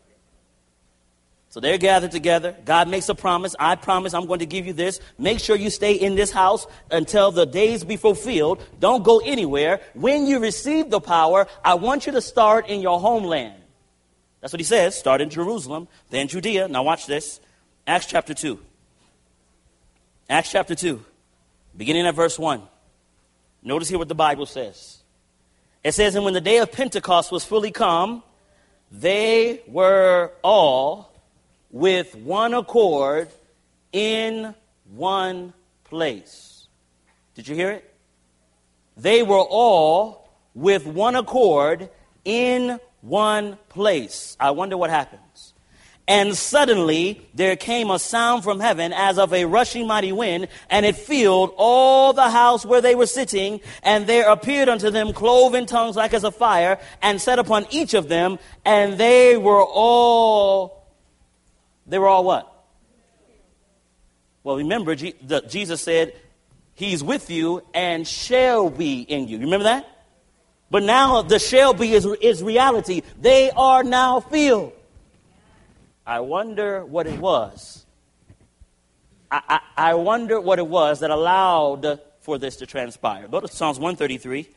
So they're gathered together. God makes a promise. I promise I'm going to give you this. Make sure you stay in this house until the days be fulfilled. Don't go anywhere. When you receive the power, I want you to start in your homeland. That's what he says. Start in Jerusalem, then Judea. Now watch this. Acts chapter two. Acts chapter two, beginning at verse one. Notice here what the Bible says. It says, and when the day of Pentecost was fully come, they were all with one accord in one place. Did you hear it? They were all with one accord in one place. I wonder what happens. And suddenly there came a sound from heaven as of a rushing mighty wind, and it filled all the house where they were sitting. And there appeared unto them cloven tongues like as a fire, and sat upon each of them. And they were all, they were all what? Well, remember, G- the, Jesus said, he's with you and shall be in you. Remember that? But now the shall be is, is reality. They are now filled. I wonder what it was. I, I, I wonder what it was that allowed for this to transpire. Go to Psalms one thirty-three.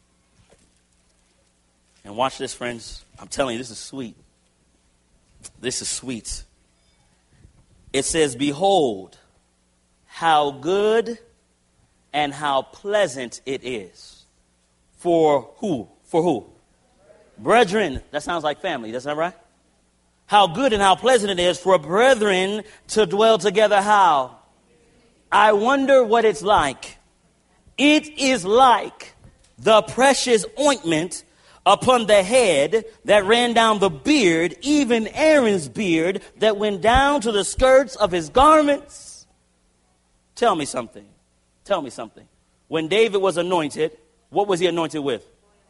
And watch this, friends. I'm telling you, this is sweet. This is sweet. It says, behold, how good and how pleasant it is. For who? For who? Brethren, that sounds like family. That's not right? How good and how pleasant it is for brethren to dwell together. How? I wonder what it's like. It is like the precious ointment upon the head that ran down the beard, even Aaron's beard that went down to the skirts of his garments. Tell me something. Tell me something. When David was anointed, what was he anointed with?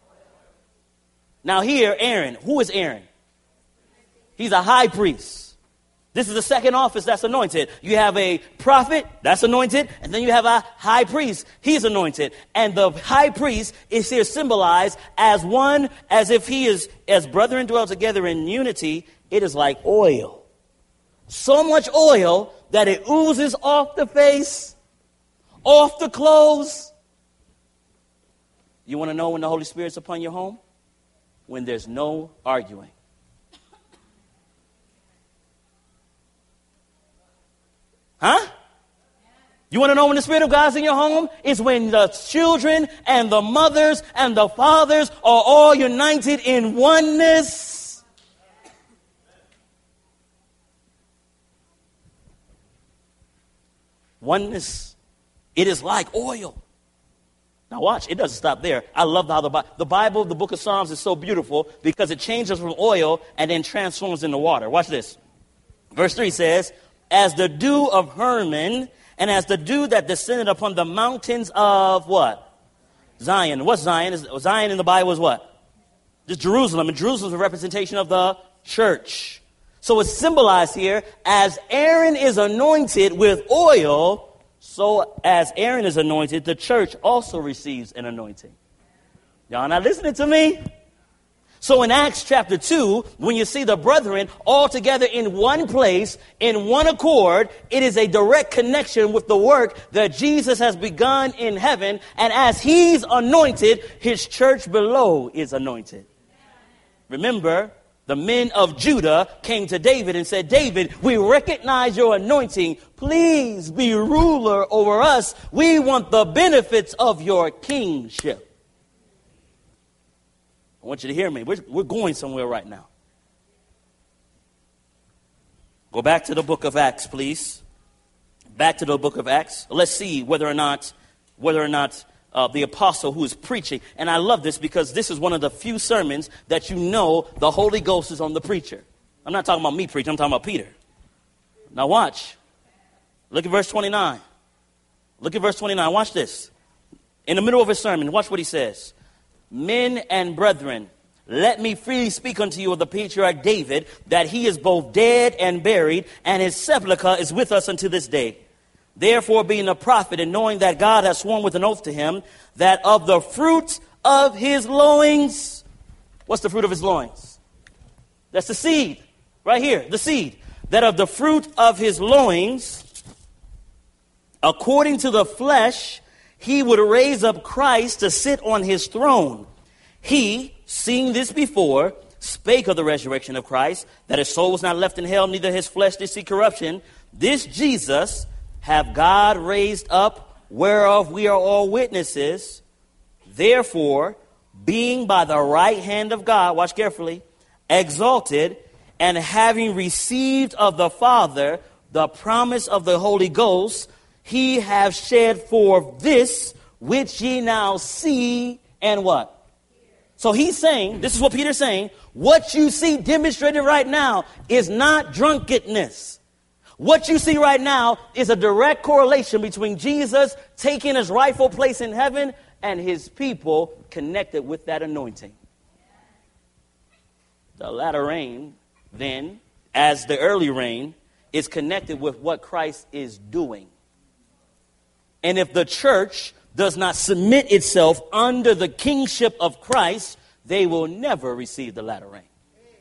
Now here, Aaron. Who is Aaron? He's a high priest. This is the second office that's anointed. You have a prophet, that's anointed, and then you have a high priest. He's anointed. And the high priest is here symbolized as one, as if he is, as brethren dwell together in unity, it is like oil. So much oil that it oozes off the face, off the clothes. You want to know when the Holy Spirit's upon your home? When there's no arguing. Huh? You want to know when the Spirit of God's in your home? It's when the children and the mothers and the fathers are all united in oneness. Oneness. It is like oil. Now watch, it doesn't stop there. I love how the, Bi- the Bible, the book of Psalms is so beautiful because it changes from oil and then transforms into water. Watch this. Verse three says, as the dew of Hermon, and as the dew that descended upon the mountains of what? Zion. What's Zion? Is, Zion in the Bible is what? Just Jerusalem. And Jerusalem is a representation of the church. So it's symbolized here as Aaron is anointed with oil, so as Aaron is anointed, the church also receives an anointing. Y'all not listening to me? So in Acts chapter two, when you see the brethren all together in one place, in one accord, it is a direct connection with the work that Jesus has begun in heaven. And as he's anointed, his church below is anointed. Remember, the men of Judah came to David and said, David, we recognize your anointing. Please be ruler over us. We want the benefits of your kingship. I want you to hear me. We're, we're going somewhere right now. Go back to the book of Acts, please. Back to the book of Acts. Let's see whether or not, whether or not uh, the apostle who is preaching. And I love this because this is one of the few sermons that you know the Holy Ghost is on the preacher. I'm not talking about me preaching. I'm talking about Peter. Now watch. Look at verse twenty-nine. Look at verse twenty-nine. Watch this. In the middle of his sermon, watch what he says. Men and brethren, let me freely speak unto you of the patriarch David, that he is both dead and buried, and his sepulchre is with us unto this day. Therefore, being a prophet, and knowing that God has sworn with an oath to him, that of the fruit of his loins, what's the fruit of his loins? That's the seed, right here, the seed. That of the fruit of his loins, according to the flesh, he would raise up Christ to sit on his throne. He, seeing this before, spake of the resurrection of Christ, that his soul was not left in hell, neither his flesh did see corruption. This Jesus have God raised up, whereof we are all witnesses. Therefore, being by the right hand of God, watch carefully, exalted, and having received of the Father the promise of the Holy Ghost, he have shed forth this which ye now see and what? So he's saying, this is what Peter's saying, what you see demonstrated right now is not drunkenness. What you see right now is a direct correlation between Jesus taking his rightful place in heaven and his people connected with that anointing. The latter rain, then, as the early rain, is connected with what Christ is doing. And if the church does not submit itself under the kingship of Christ, they will never receive the latter rain.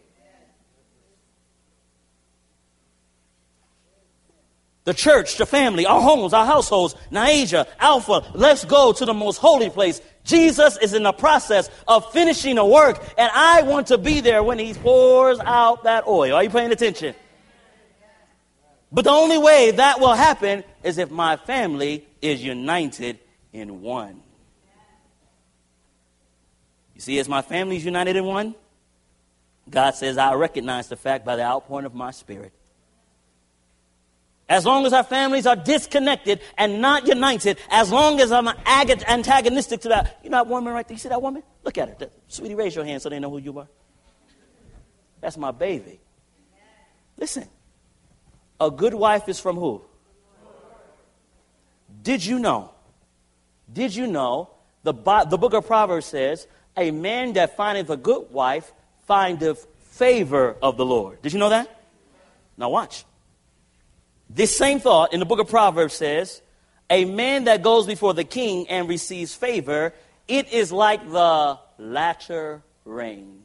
The church, the family, our homes, our households, Niaja, Alpha, let's go to the most holy place. Jesus is in the process of finishing a work, and I want to be there when he pours out that oil. Are you paying attention? But the only way that will happen is if my family is united in one. You see, as my family is united in one, God says, I recognize the fact by the outpouring of my spirit. As long as our families are disconnected and not united, as long as I'm ag- antagonistic to that, you know that woman right there? You see that woman? Look at her. That, sweetie, raise your hand so they know who you are. That's my baby. Listen, a good wife is from who? Did you know? Did you know the, the book of Proverbs says, a man that findeth a good wife findeth favor of the Lord. Did you know that? Now watch. This same thought in the book of Proverbs says, a man that goes before the king and receives favor, it is like the latter rain.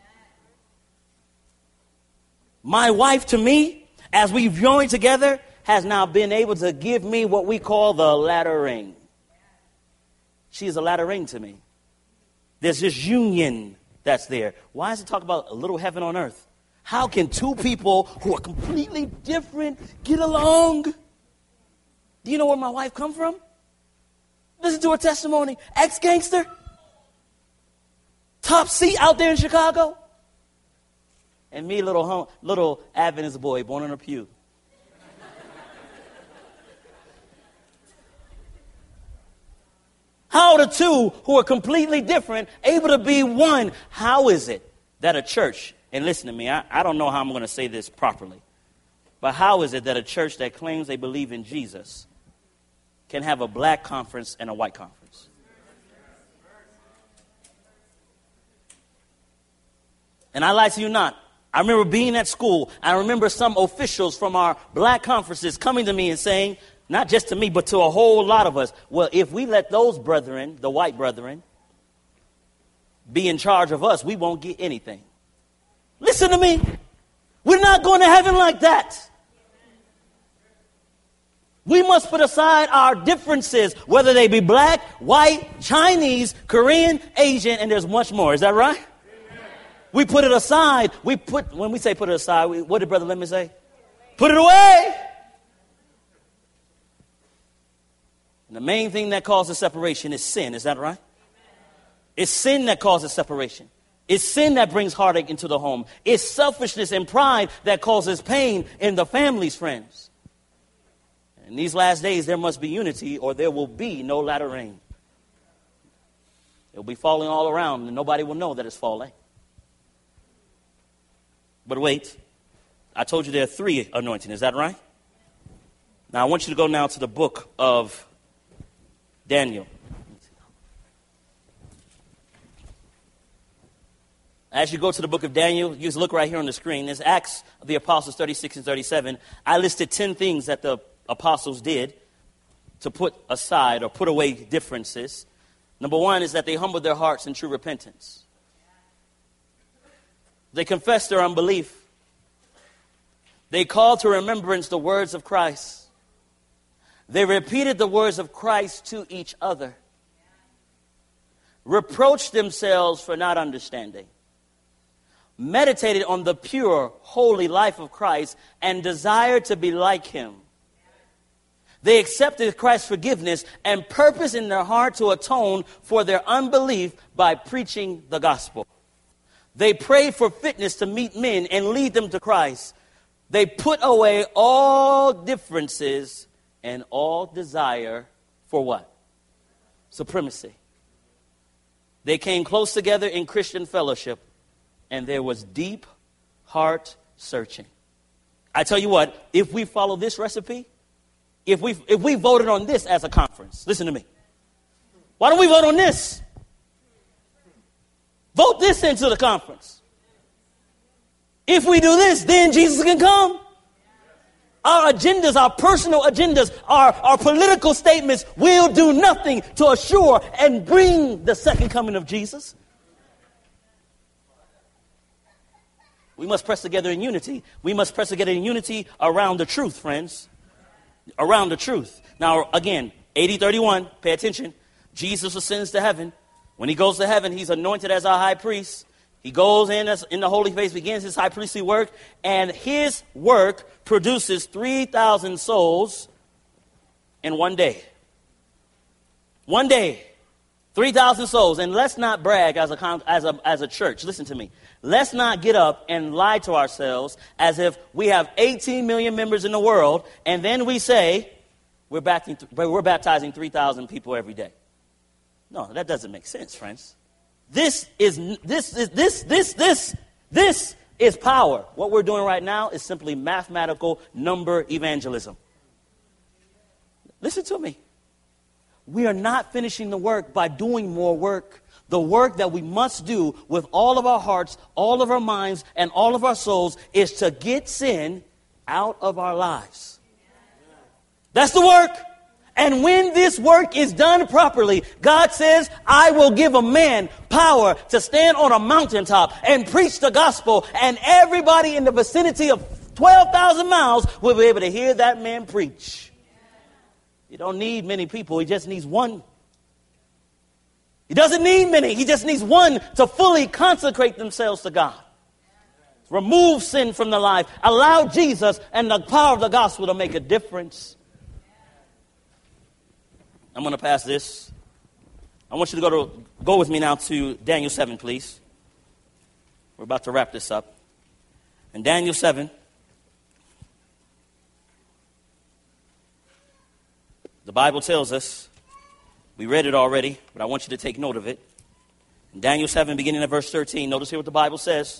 My wife to me, as we've joined together, has now been able to give me what we call the latter rain. She is a latter rain to me. There's this union that's there. Why does it talk about a little heaven on earth? How can two people who are completely different get along? Do you know where my wife come from? Listen to her testimony. Ex-gangster. Top seat out there in Chicago. And me, little home, little Adventist boy born in a pew. How are the two who are completely different able to be one? How is it that a church, and listen to me, I, I don't know how I'm going to say this properly, but how is it that a church that claims they believe in Jesus can have a black conference and a white conference? And I lie to you not. I remember being at school. I remember some officials from our black conferences coming to me and saying, not just to me, but to a whole lot of us, well, if we let those brethren, the white brethren, be in charge of us, we won't get anything. Listen to me. We're not going to heaven like that. We must put aside our differences, whether they be black, white, Chinese, Korean, Asian, and there's much more. Is that right? Amen. We put it aside. We put, when we say put it aside, we, what did Brother Lemon say? Put it away. And the main thing that causes separation is sin. Is that right? It's sin that causes separation. It's sin that brings heartache into the home. It's selfishness and pride that causes pain in the family's friends. In these last days, there must be unity or there will be no latter rain. It will be falling all around and nobody will know that it's falling. But wait, I told you there are three anointings. Is that right? Now I want you to go now to the book of Daniel. As you go to the book of Daniel, you just look right here on the screen. There's Acts of the Apostles thirty-six and thirty-seven. I listed ten things that the apostles did to put aside or put away differences. Number one is that they humbled their hearts in true repentance. They confessed their unbelief. They called to remembrance the words of Christ. They repeated the words of Christ to each other. Reproached themselves for not understanding. Meditated on the pure, holy life of Christ and desired to be like him. They accepted Christ's forgiveness and purpose in their heart to atone for their unbelief by preaching the gospel. They prayed for fitness to meet men and lead them to Christ. They put away all differences and all desire for what? Supremacy. They came close together in Christian fellowship, and there was deep heart searching. I tell you what, if we follow this recipe, if we if we voted on this as a conference, listen to me. Why don't we vote on this? Vote this into the conference. If we do this, then Jesus can come. Our agendas, our personal agendas, our, our political statements will do nothing to assure and bring the second coming of Jesus. We must press together in unity. We must press together in unity around the truth, friends. Around the truth. Now, again, eighty thirty-one, pay attention. Jesus ascends to heaven. When he goes to heaven, he's anointed as our high priest. He goes in as, in the holy place, begins his high priestly work, and his work produces three thousand souls in one day. One day, three thousand souls. And let's not brag as a, as a, as a church. Listen to me. let's not get up and lie to ourselves as if we have eighteen million members in the world, and then we say we're baptizing, we're baptizing three thousand people every day. No, that doesn't make sense, friends. This is this is this this this this is power. What we're doing right now is simply mathematical number evangelism. Listen to me. We are not finishing the work by doing more work. The work that we must do with all of our hearts, all of our minds, and all of our souls is to get sin out of our lives. That's the work. And when this work is done properly, God says, I will give a man power to stand on a mountaintop and preach the gospel, and everybody in the vicinity of twelve thousand miles will be able to hear that man preach. You don't need many people. He just needs one. He doesn't need many. He just needs one to fully consecrate themselves to God. Remove sin from their life. Allow Jesus and the power of the gospel to make a difference. I'm going to pass this. I want you to go to go with me now to Daniel seven, please. We're about to wrap this up. In Daniel seven, the Bible tells us, we read it already, but I want you to take note of it. In Daniel seven, beginning at verse thirteen, notice here what the Bible says.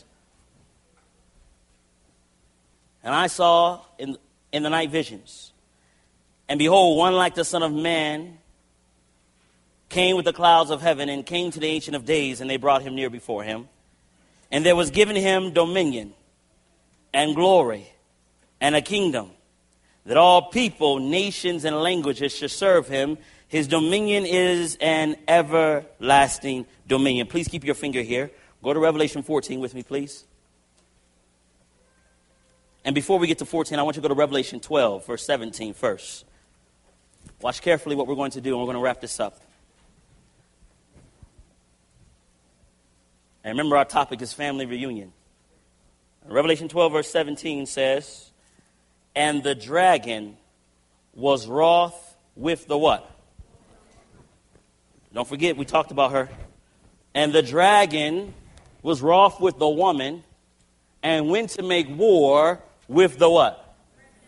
And I saw in, in the night visions, and behold, one like the Son of Man came with the clouds of heaven and came to the Ancient of Days, and they brought him near before him. And there was given him dominion and glory and a kingdom, that all people, nations, and languages should serve him. His dominion is an everlasting dominion. Please keep your finger here. Go to Revelation fourteen with me, please. And before we get to fourteen, I want you to go to Revelation twelve, verse seventeen first. Watch carefully what we're going to do, and we're going to wrap this up. And remember, our topic is family reunion. Revelation twelve, verse seventeen says, and the dragon was wroth with the what? Don't forget, we talked about her. And the dragon was wroth with the woman and went to make war with the what?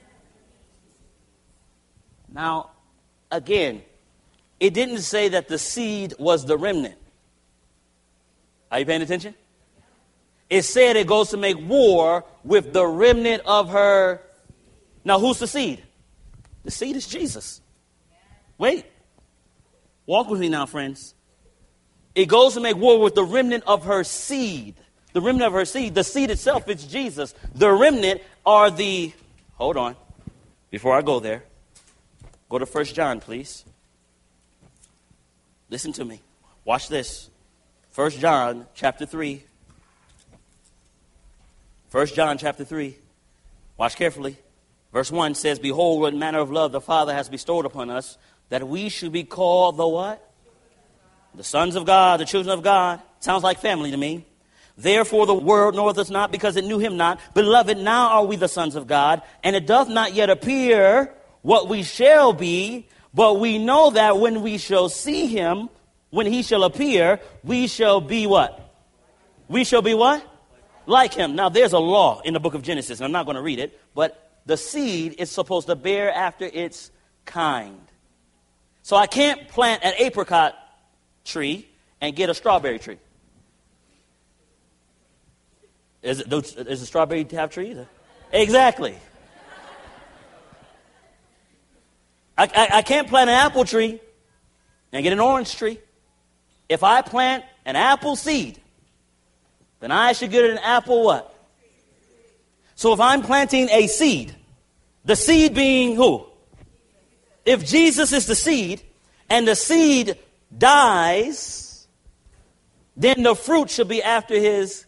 Now, again, it didn't say that the seed was the remnant. Are you paying attention? It said it goes to make war with the remnant of her. Now, who's the seed? The seed is Jesus. Wait. Walk with me now, friends. It goes to make war with the remnant of her seed. The remnant of her seed. The seed itself is Jesus. The remnant are the... Hold on. Before I go there, go to First John, please. Listen to me. Watch this. First John chapter three. First John chapter three. Watch carefully. Verse one says, behold, what manner of love the Father has bestowed upon us, that we should be called the what? The sons of God, the children of God. Sounds like family to me. Therefore the world knoweth us not, because it knew him not. Beloved, now are we the sons of God, and it doth not yet appear what we shall be, but we know that when we shall see him, when he shall appear, we shall be what? We shall be what? Like him. Now there's a law in the book of Genesis, and I'm not going to read it, but the seed is supposed to bear after its kind. So I can't plant an apricot tree and get a strawberry tree. Is it, is a strawberry to have trees? Exactly. I, I, I can't plant an apple tree and get an orange tree. If I plant an apple seed, then I should get an apple what? So if I'm planting a seed, the seed being who? If Jesus is the seed, and the seed dies, then the fruit should be after his.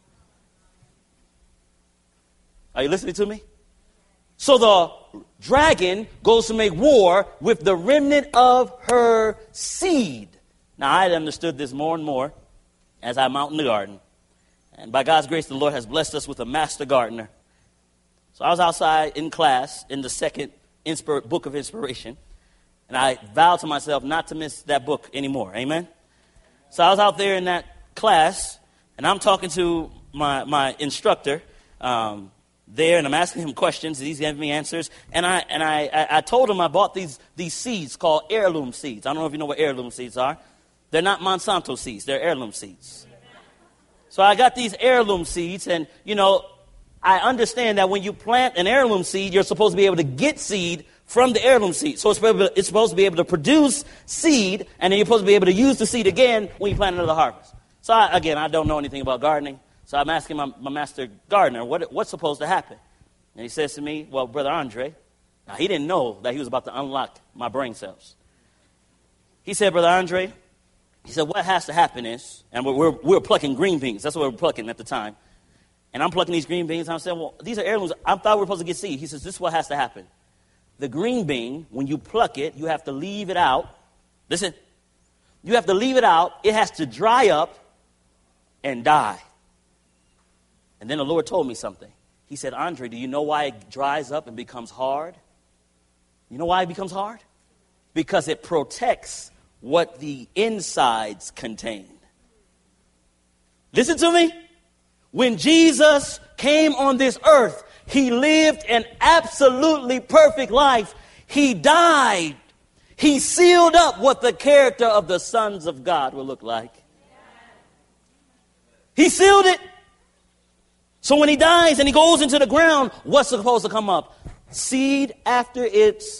Are you listening to me? So the dragon goes to make war with the remnant of her seed. Now, I had understood this more and more as I'm out in the garden. And by God's grace, the Lord has blessed us with a master gardener. So I was outside in class in the second inspir- book of inspiration. And I vowed to myself not to miss that book anymore. Amen? So I was out there in that class, and I'm talking to my, my instructor um, there, and I'm asking him questions, and he's giving me answers. And I and I, I, I told him I bought these, these seeds called heirloom seeds. I don't know if you know what heirloom seeds are. They're not Monsanto seeds. They're heirloom seeds. So I got these heirloom seeds, and, you know, I understand that when you plant an heirloom seed, you're supposed to be able to get seed from the heirloom seed. So it's, it's supposed to be able to produce seed, and then you're supposed to be able to use the seed again when you plant another harvest. So, I, again, I don't know anything about gardening. So I'm asking my, my master gardener, what, what's supposed to happen? And he says to me, well, Brother Andre, now he didn't know that he was about to unlock my brain cells. He said, Brother Andre, he said, what has to happen is, and we're, we're, we're plucking green beans. That's what we were plucking at the time. And I'm plucking these green beans. And I'm saying, well, these are heirlooms. I thought we were supposed to get seed. He says, this is what has to happen. The green bean, when you pluck it, you have to leave it out. Listen, you have to leave it out. It has to dry up and die. And then the Lord told me something. He said, Andre, do you know why it dries up and becomes hard? You know why it becomes hard? Because it protects what the insides contain. Listen to me. When Jesus came on this earth, he lived an absolutely perfect life. He died. He sealed up what the character of the sons of God will look like. He sealed it. So when he dies and he goes into the ground, what's supposed to come up? Seed after its.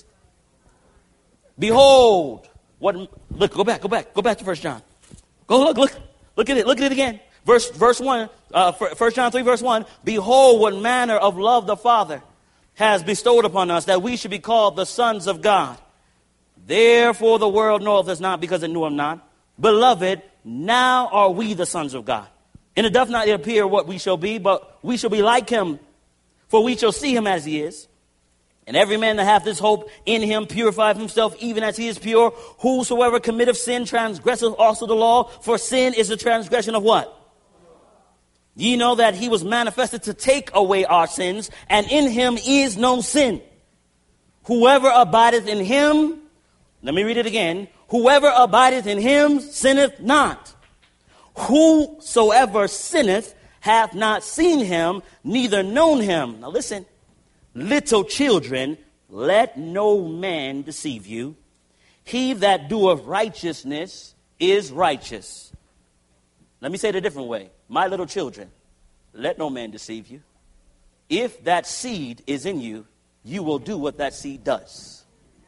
Behold. What? Look, go back, go back, go back to First John. Go look, look, look at it, look at it again. Verse, verse one, uh, First John three, verse one. Behold, what manner of love the Father has bestowed upon us, that we should be called the sons of God. Therefore the world knoweth us not, because it knew him not. Beloved, now are we the sons of God. And it doth not appear what we shall be, but we shall be like him, for we shall see him as he is. And every man that hath this hope in him purifieth himself, even as he is pure. Whosoever committeth sin transgresseth also the law, for sin is the transgression of what? Ye know that he was manifested to take away our sins, and in him is no sin. Whoever abideth in him, let me read it again. Whoever abideth in him sinneth not. Whosoever sinneth hath not seen him, neither known him. Now listen, little children, let no man deceive you. He that doeth righteousness is righteous. Let me say it a different way. My little children, let no man deceive you. If that seed is in you, you will do what that seed does.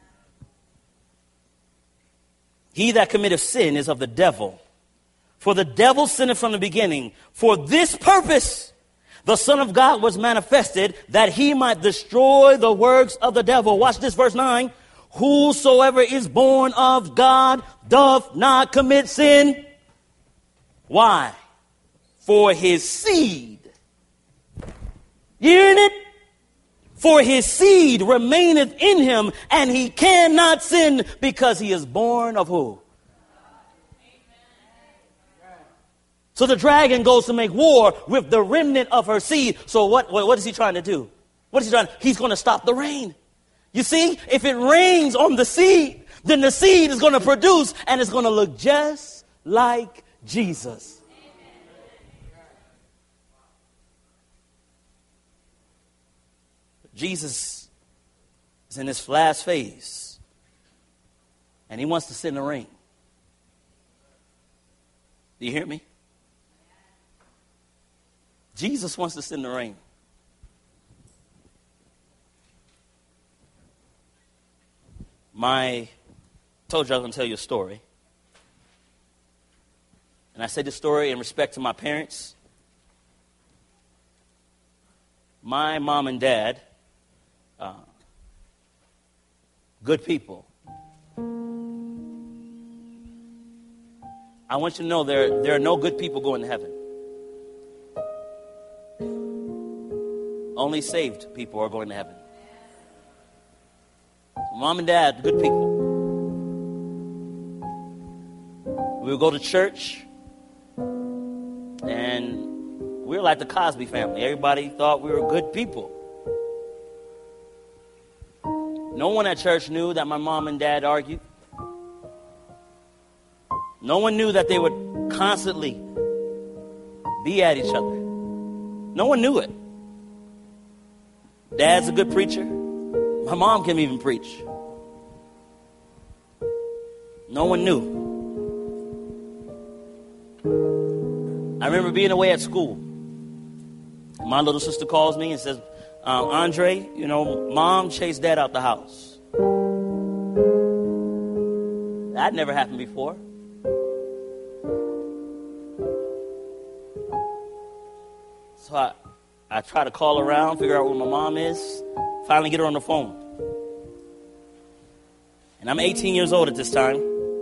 He that committeth sin is of the devil. For the devil sinned from the beginning. For this purpose, the Son of God was manifested, that he might destroy the works of the devil. Watch this, verse nine. Whosoever is born of God doth not commit sin. Why? For his seed. You hearing it? For his seed remaineth in him, and he cannot sin, because he is born of who? So the dragon goes to make war with the remnant of her seed. So what, what, what is he trying to do? What is he trying to do? He's going to stop the rain. You see, if it rains on the seed, then the seed is going to produce, and it's going to look just like Jesus. Jesus is in his last phase, and he wants to sit in the rain. Do you hear me? Jesus wants to sit in the rain. My, I told you I was going to tell you a story. And I say this story in respect to my parents. My mom and dad, uh, good people. I want you to know there, there are no good people going to heaven. Only saved people are going to heaven. Mom and dad, good people. We would go to church, and we were like the Cosby family. Everybody thought we were good people. No one at church knew that my mom and dad argued. No one knew that they would constantly be at each other. No one knew it. Dad's a good preacher. My mom can even preach. No one knew. I remember being away at school. My little sister calls me and says, um, Andre, you know, Mom chased Dad out the house. That never happened before. So I, I try to call around, figure out where my mom is, finally get her on the phone. And I'm eighteen years old at this time.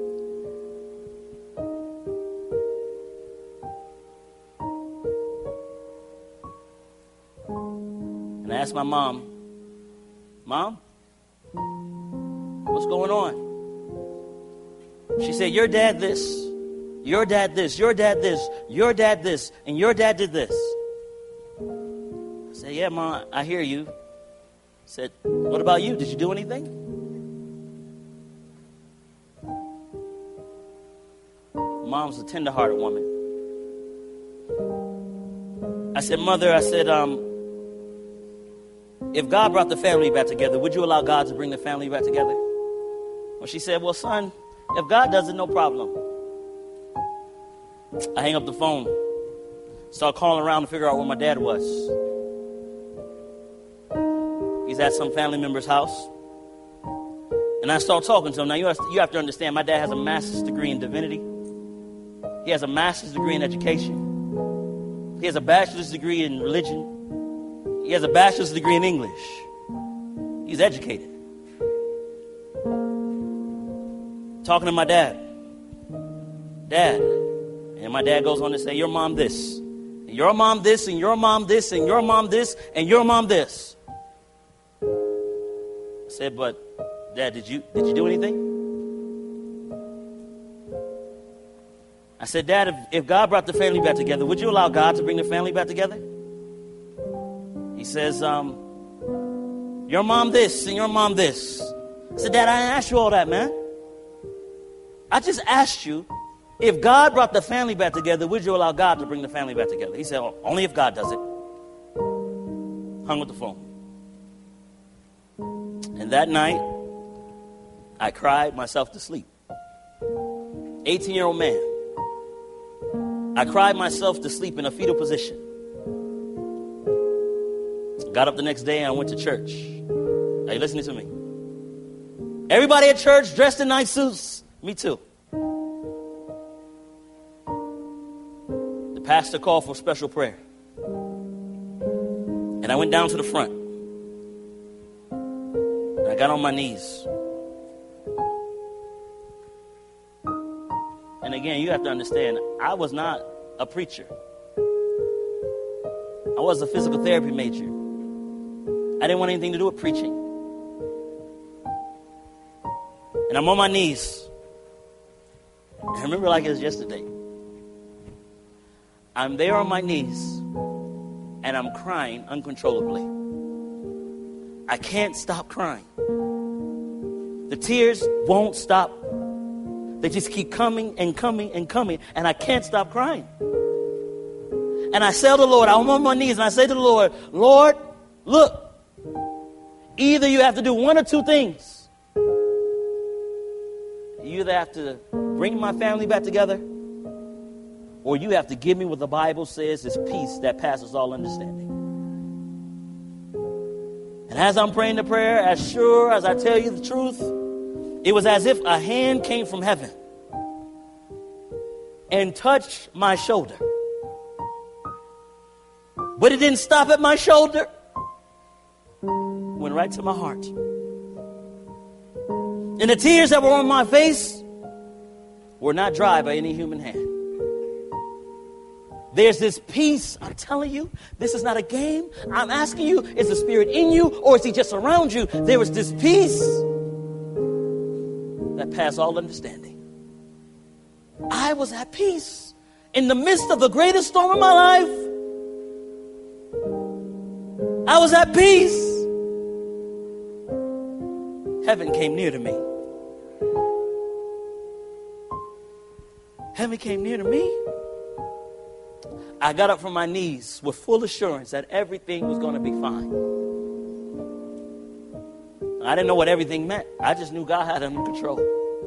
And I asked my mom, Mom, what's going on? She said, your dad this, your dad this, your dad this, your dad this, and your dad did this. I said, yeah, Mom, I hear you. I said, what about you? Did you do anything? Mom's a tender-hearted woman. I said, Mother, I said, um, if God brought the family back together, would you allow God to bring the family back together? Well, she said, well, son, if God does it, no problem. I hang up the phone, start calling around to figure out where my dad was. He's at some family member's house. And I start talking to him. Now, you have to, you have to understand, my dad has a master's degree in divinity. He has a master's degree in education. He has a bachelor's degree in religion. He has a bachelor's degree in English. He's educated. Talking to my dad. Dad. And my dad goes on to say, your mom this. And your mom this, and your mom this, and your mom this, and your mom this. I said, but Dad, did you did you do anything? I said, Dad, if, if God brought the family back together, would you allow God to bring the family back together? He says, um, your mom this and your mom this. I said, Dad, I didn't ask you all that, man. I just asked you, if God brought the family back together, would you allow God to bring the family back together? He said, oh, only if God does it. Hung with the phone. And that night, I cried myself to sleep. eighteen-year-old man. I cried myself to sleep in a fetal position. Got up the next day and I went to church. Are you listening to me? Everybody at church dressed in nice suits. Me too. The pastor called for special prayer. And I went down to the front. And I got on my knees. And again, you have to understand, I was not a preacher. I was a physical therapy major. I didn't want anything to do with preaching. And I'm on my knees. I remember like it was yesterday. I'm there on my knees, and I'm crying uncontrollably. I can't stop crying. The tears won't stop. They just keep coming and coming and coming, and I can't stop crying. And I say to the Lord, I'm on my knees, and I say to the Lord, Lord, look, either you have to do one or two things. You either have to bring my family back together, or you have to give me what the Bible says is peace that passes all understanding. And as I'm praying the prayer, as sure as I tell you the truth, it was as if a hand came from heaven and touched my shoulder. But it didn't stop at my shoulder. It went right to my heart. And the tears that were on my face were not dry by any human hand. There's this peace. I'm telling you, this is not a game. I'm asking you, is the Spirit in you or is He just around you? There was this peace that passed all understanding. I was at peace in the midst of the greatest storm of my life. I was at peace. Heaven came near to me. Heaven came near to me. I got up from my knees with full assurance that everything was going to be fine. I didn't know what everything meant. I just knew God had it under control.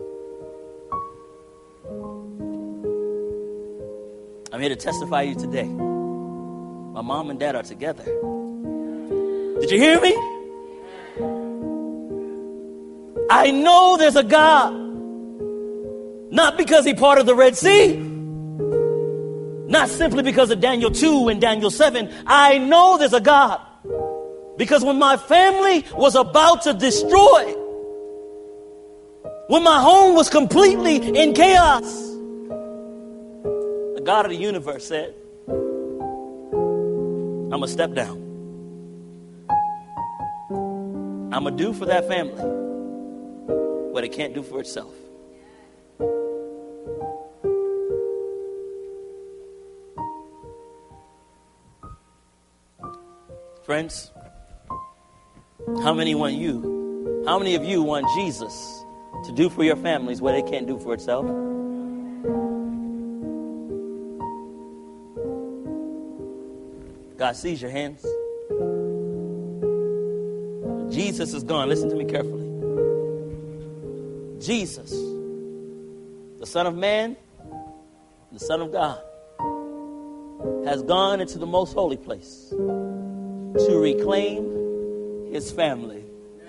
I'm here to testify to you today. My mom and dad are together. Did you hear me? I know there's a God. Not because he parted the Red Sea. Not simply because of Daniel two and Daniel seven. I know there's a God. Because when my family was about to destroy, when my home was completely in chaos, the God of the universe said, I'm going to step down. I'm going to do for that family what it can't do for itself. Friends, how many want you? How many of you want Jesus to do for your families what it can't do for itself? God sees your hands. Jesus is gone. Listen to me carefully. Jesus, the Son of Man, the Son of God, has gone into the most holy place to reclaim his family.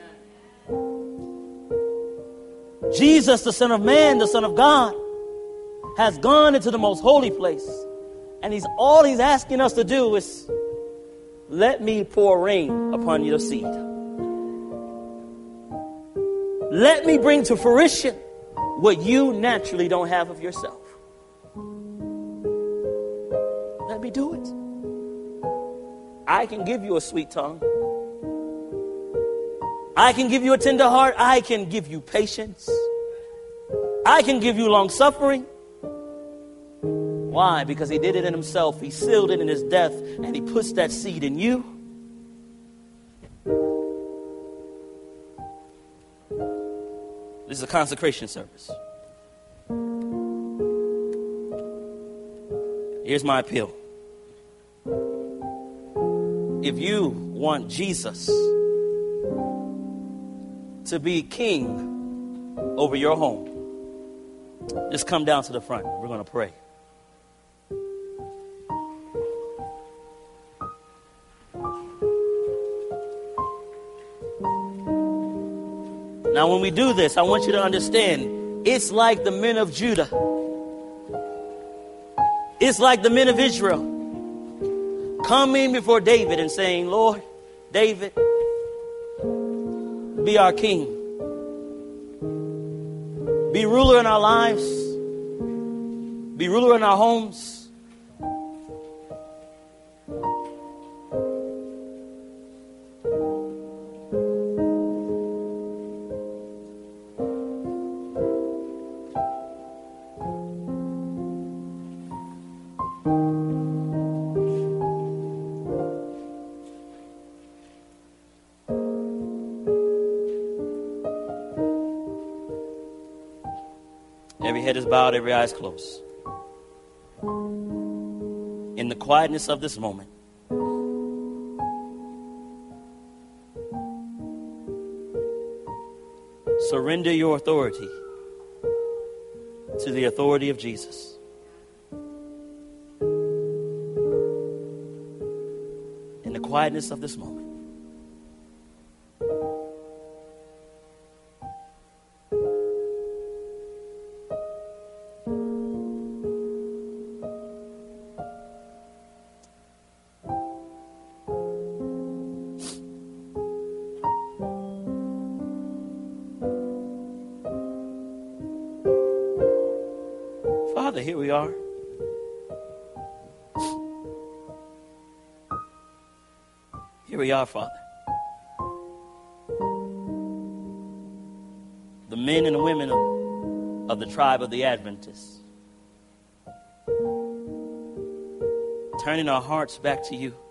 Jesus, the Son of Man, the Son of God, has gone into the most holy place. And he's all he's asking us to do is let me pour rain upon your seed. Let me bring to fruition what you naturally don't have of yourself. Let me do it. I can give you a sweet tongue. I can give you a tender heart. I can give you patience. I can give you long suffering. Why? Because he did it in himself. He sealed it in his death, and he puts that seed in you. This is a consecration service. Here's my appeal. If you want Jesus to be king over your home, just come down to the front. We're going to pray. Now, when we do this, I want you to understand, it's like the men of Judah. It's like the men of Israel coming before David and saying, Lord, David, be our king. Be ruler in our lives. Be ruler in our homes. Every head is bowed, every eye is closed. In the quietness of this moment, surrender your authority to the authority of Jesus. In the quietness of this moment. Father, here we are. Here we are, Father. The men and the women of, of the tribe of the Adventists. Turning our hearts back to you.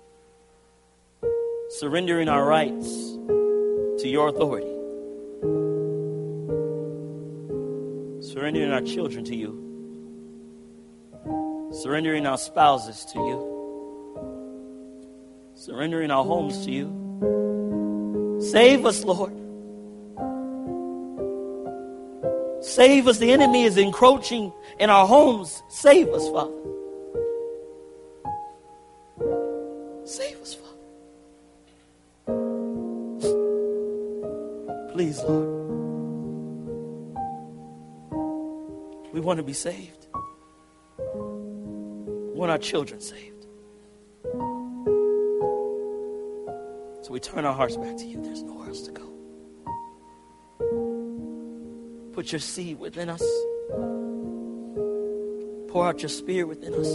Surrendering our rights to your authority. Surrendering our children to you. Surrendering our spouses to you. Surrendering our homes to you. Save us, Lord. Save us. The enemy is encroaching in our homes. Save us, Father. Save us, Father. Please, Lord. We want to be saved. We want our children saved. So we turn our hearts back to you. There's nowhere else to go. Put your seed within us. Pour out your spirit within us.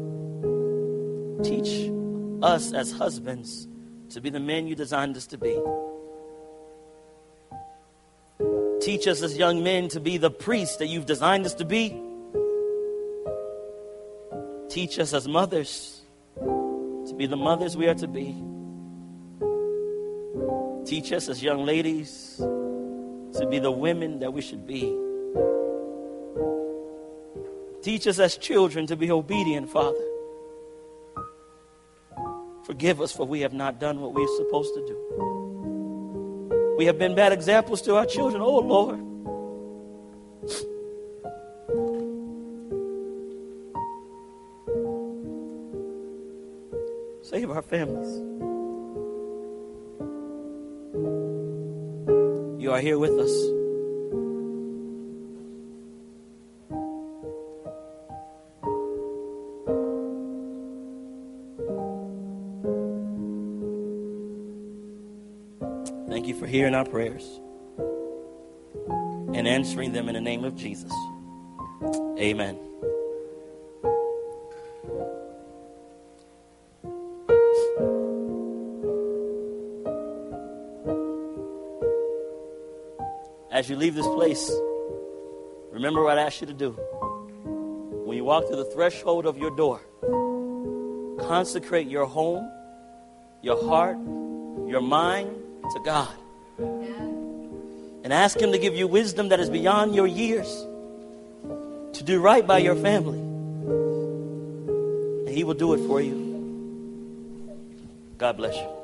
Teach us as husbands to be the men you designed us to be. Teach us as young men to be the priests that you've designed us to be. Teach us as mothers to be the mothers we are to be. Teach us as young ladies to be the women that we should be. Teach us as children to be obedient, Father. Forgive us for we have not done what we're supposed to do. We have been bad examples to our children. Oh, Lord. Save our families. You are here with us. Thank you for hearing our prayers and answering them in the name of Jesus. Amen. As you leave this place, remember what I asked you to do. When you walk through the threshold of your door, consecrate your home, your heart, your mind to God. And ask Him to give you wisdom that is beyond your years to do right by your family. And He will do it for you. God bless you.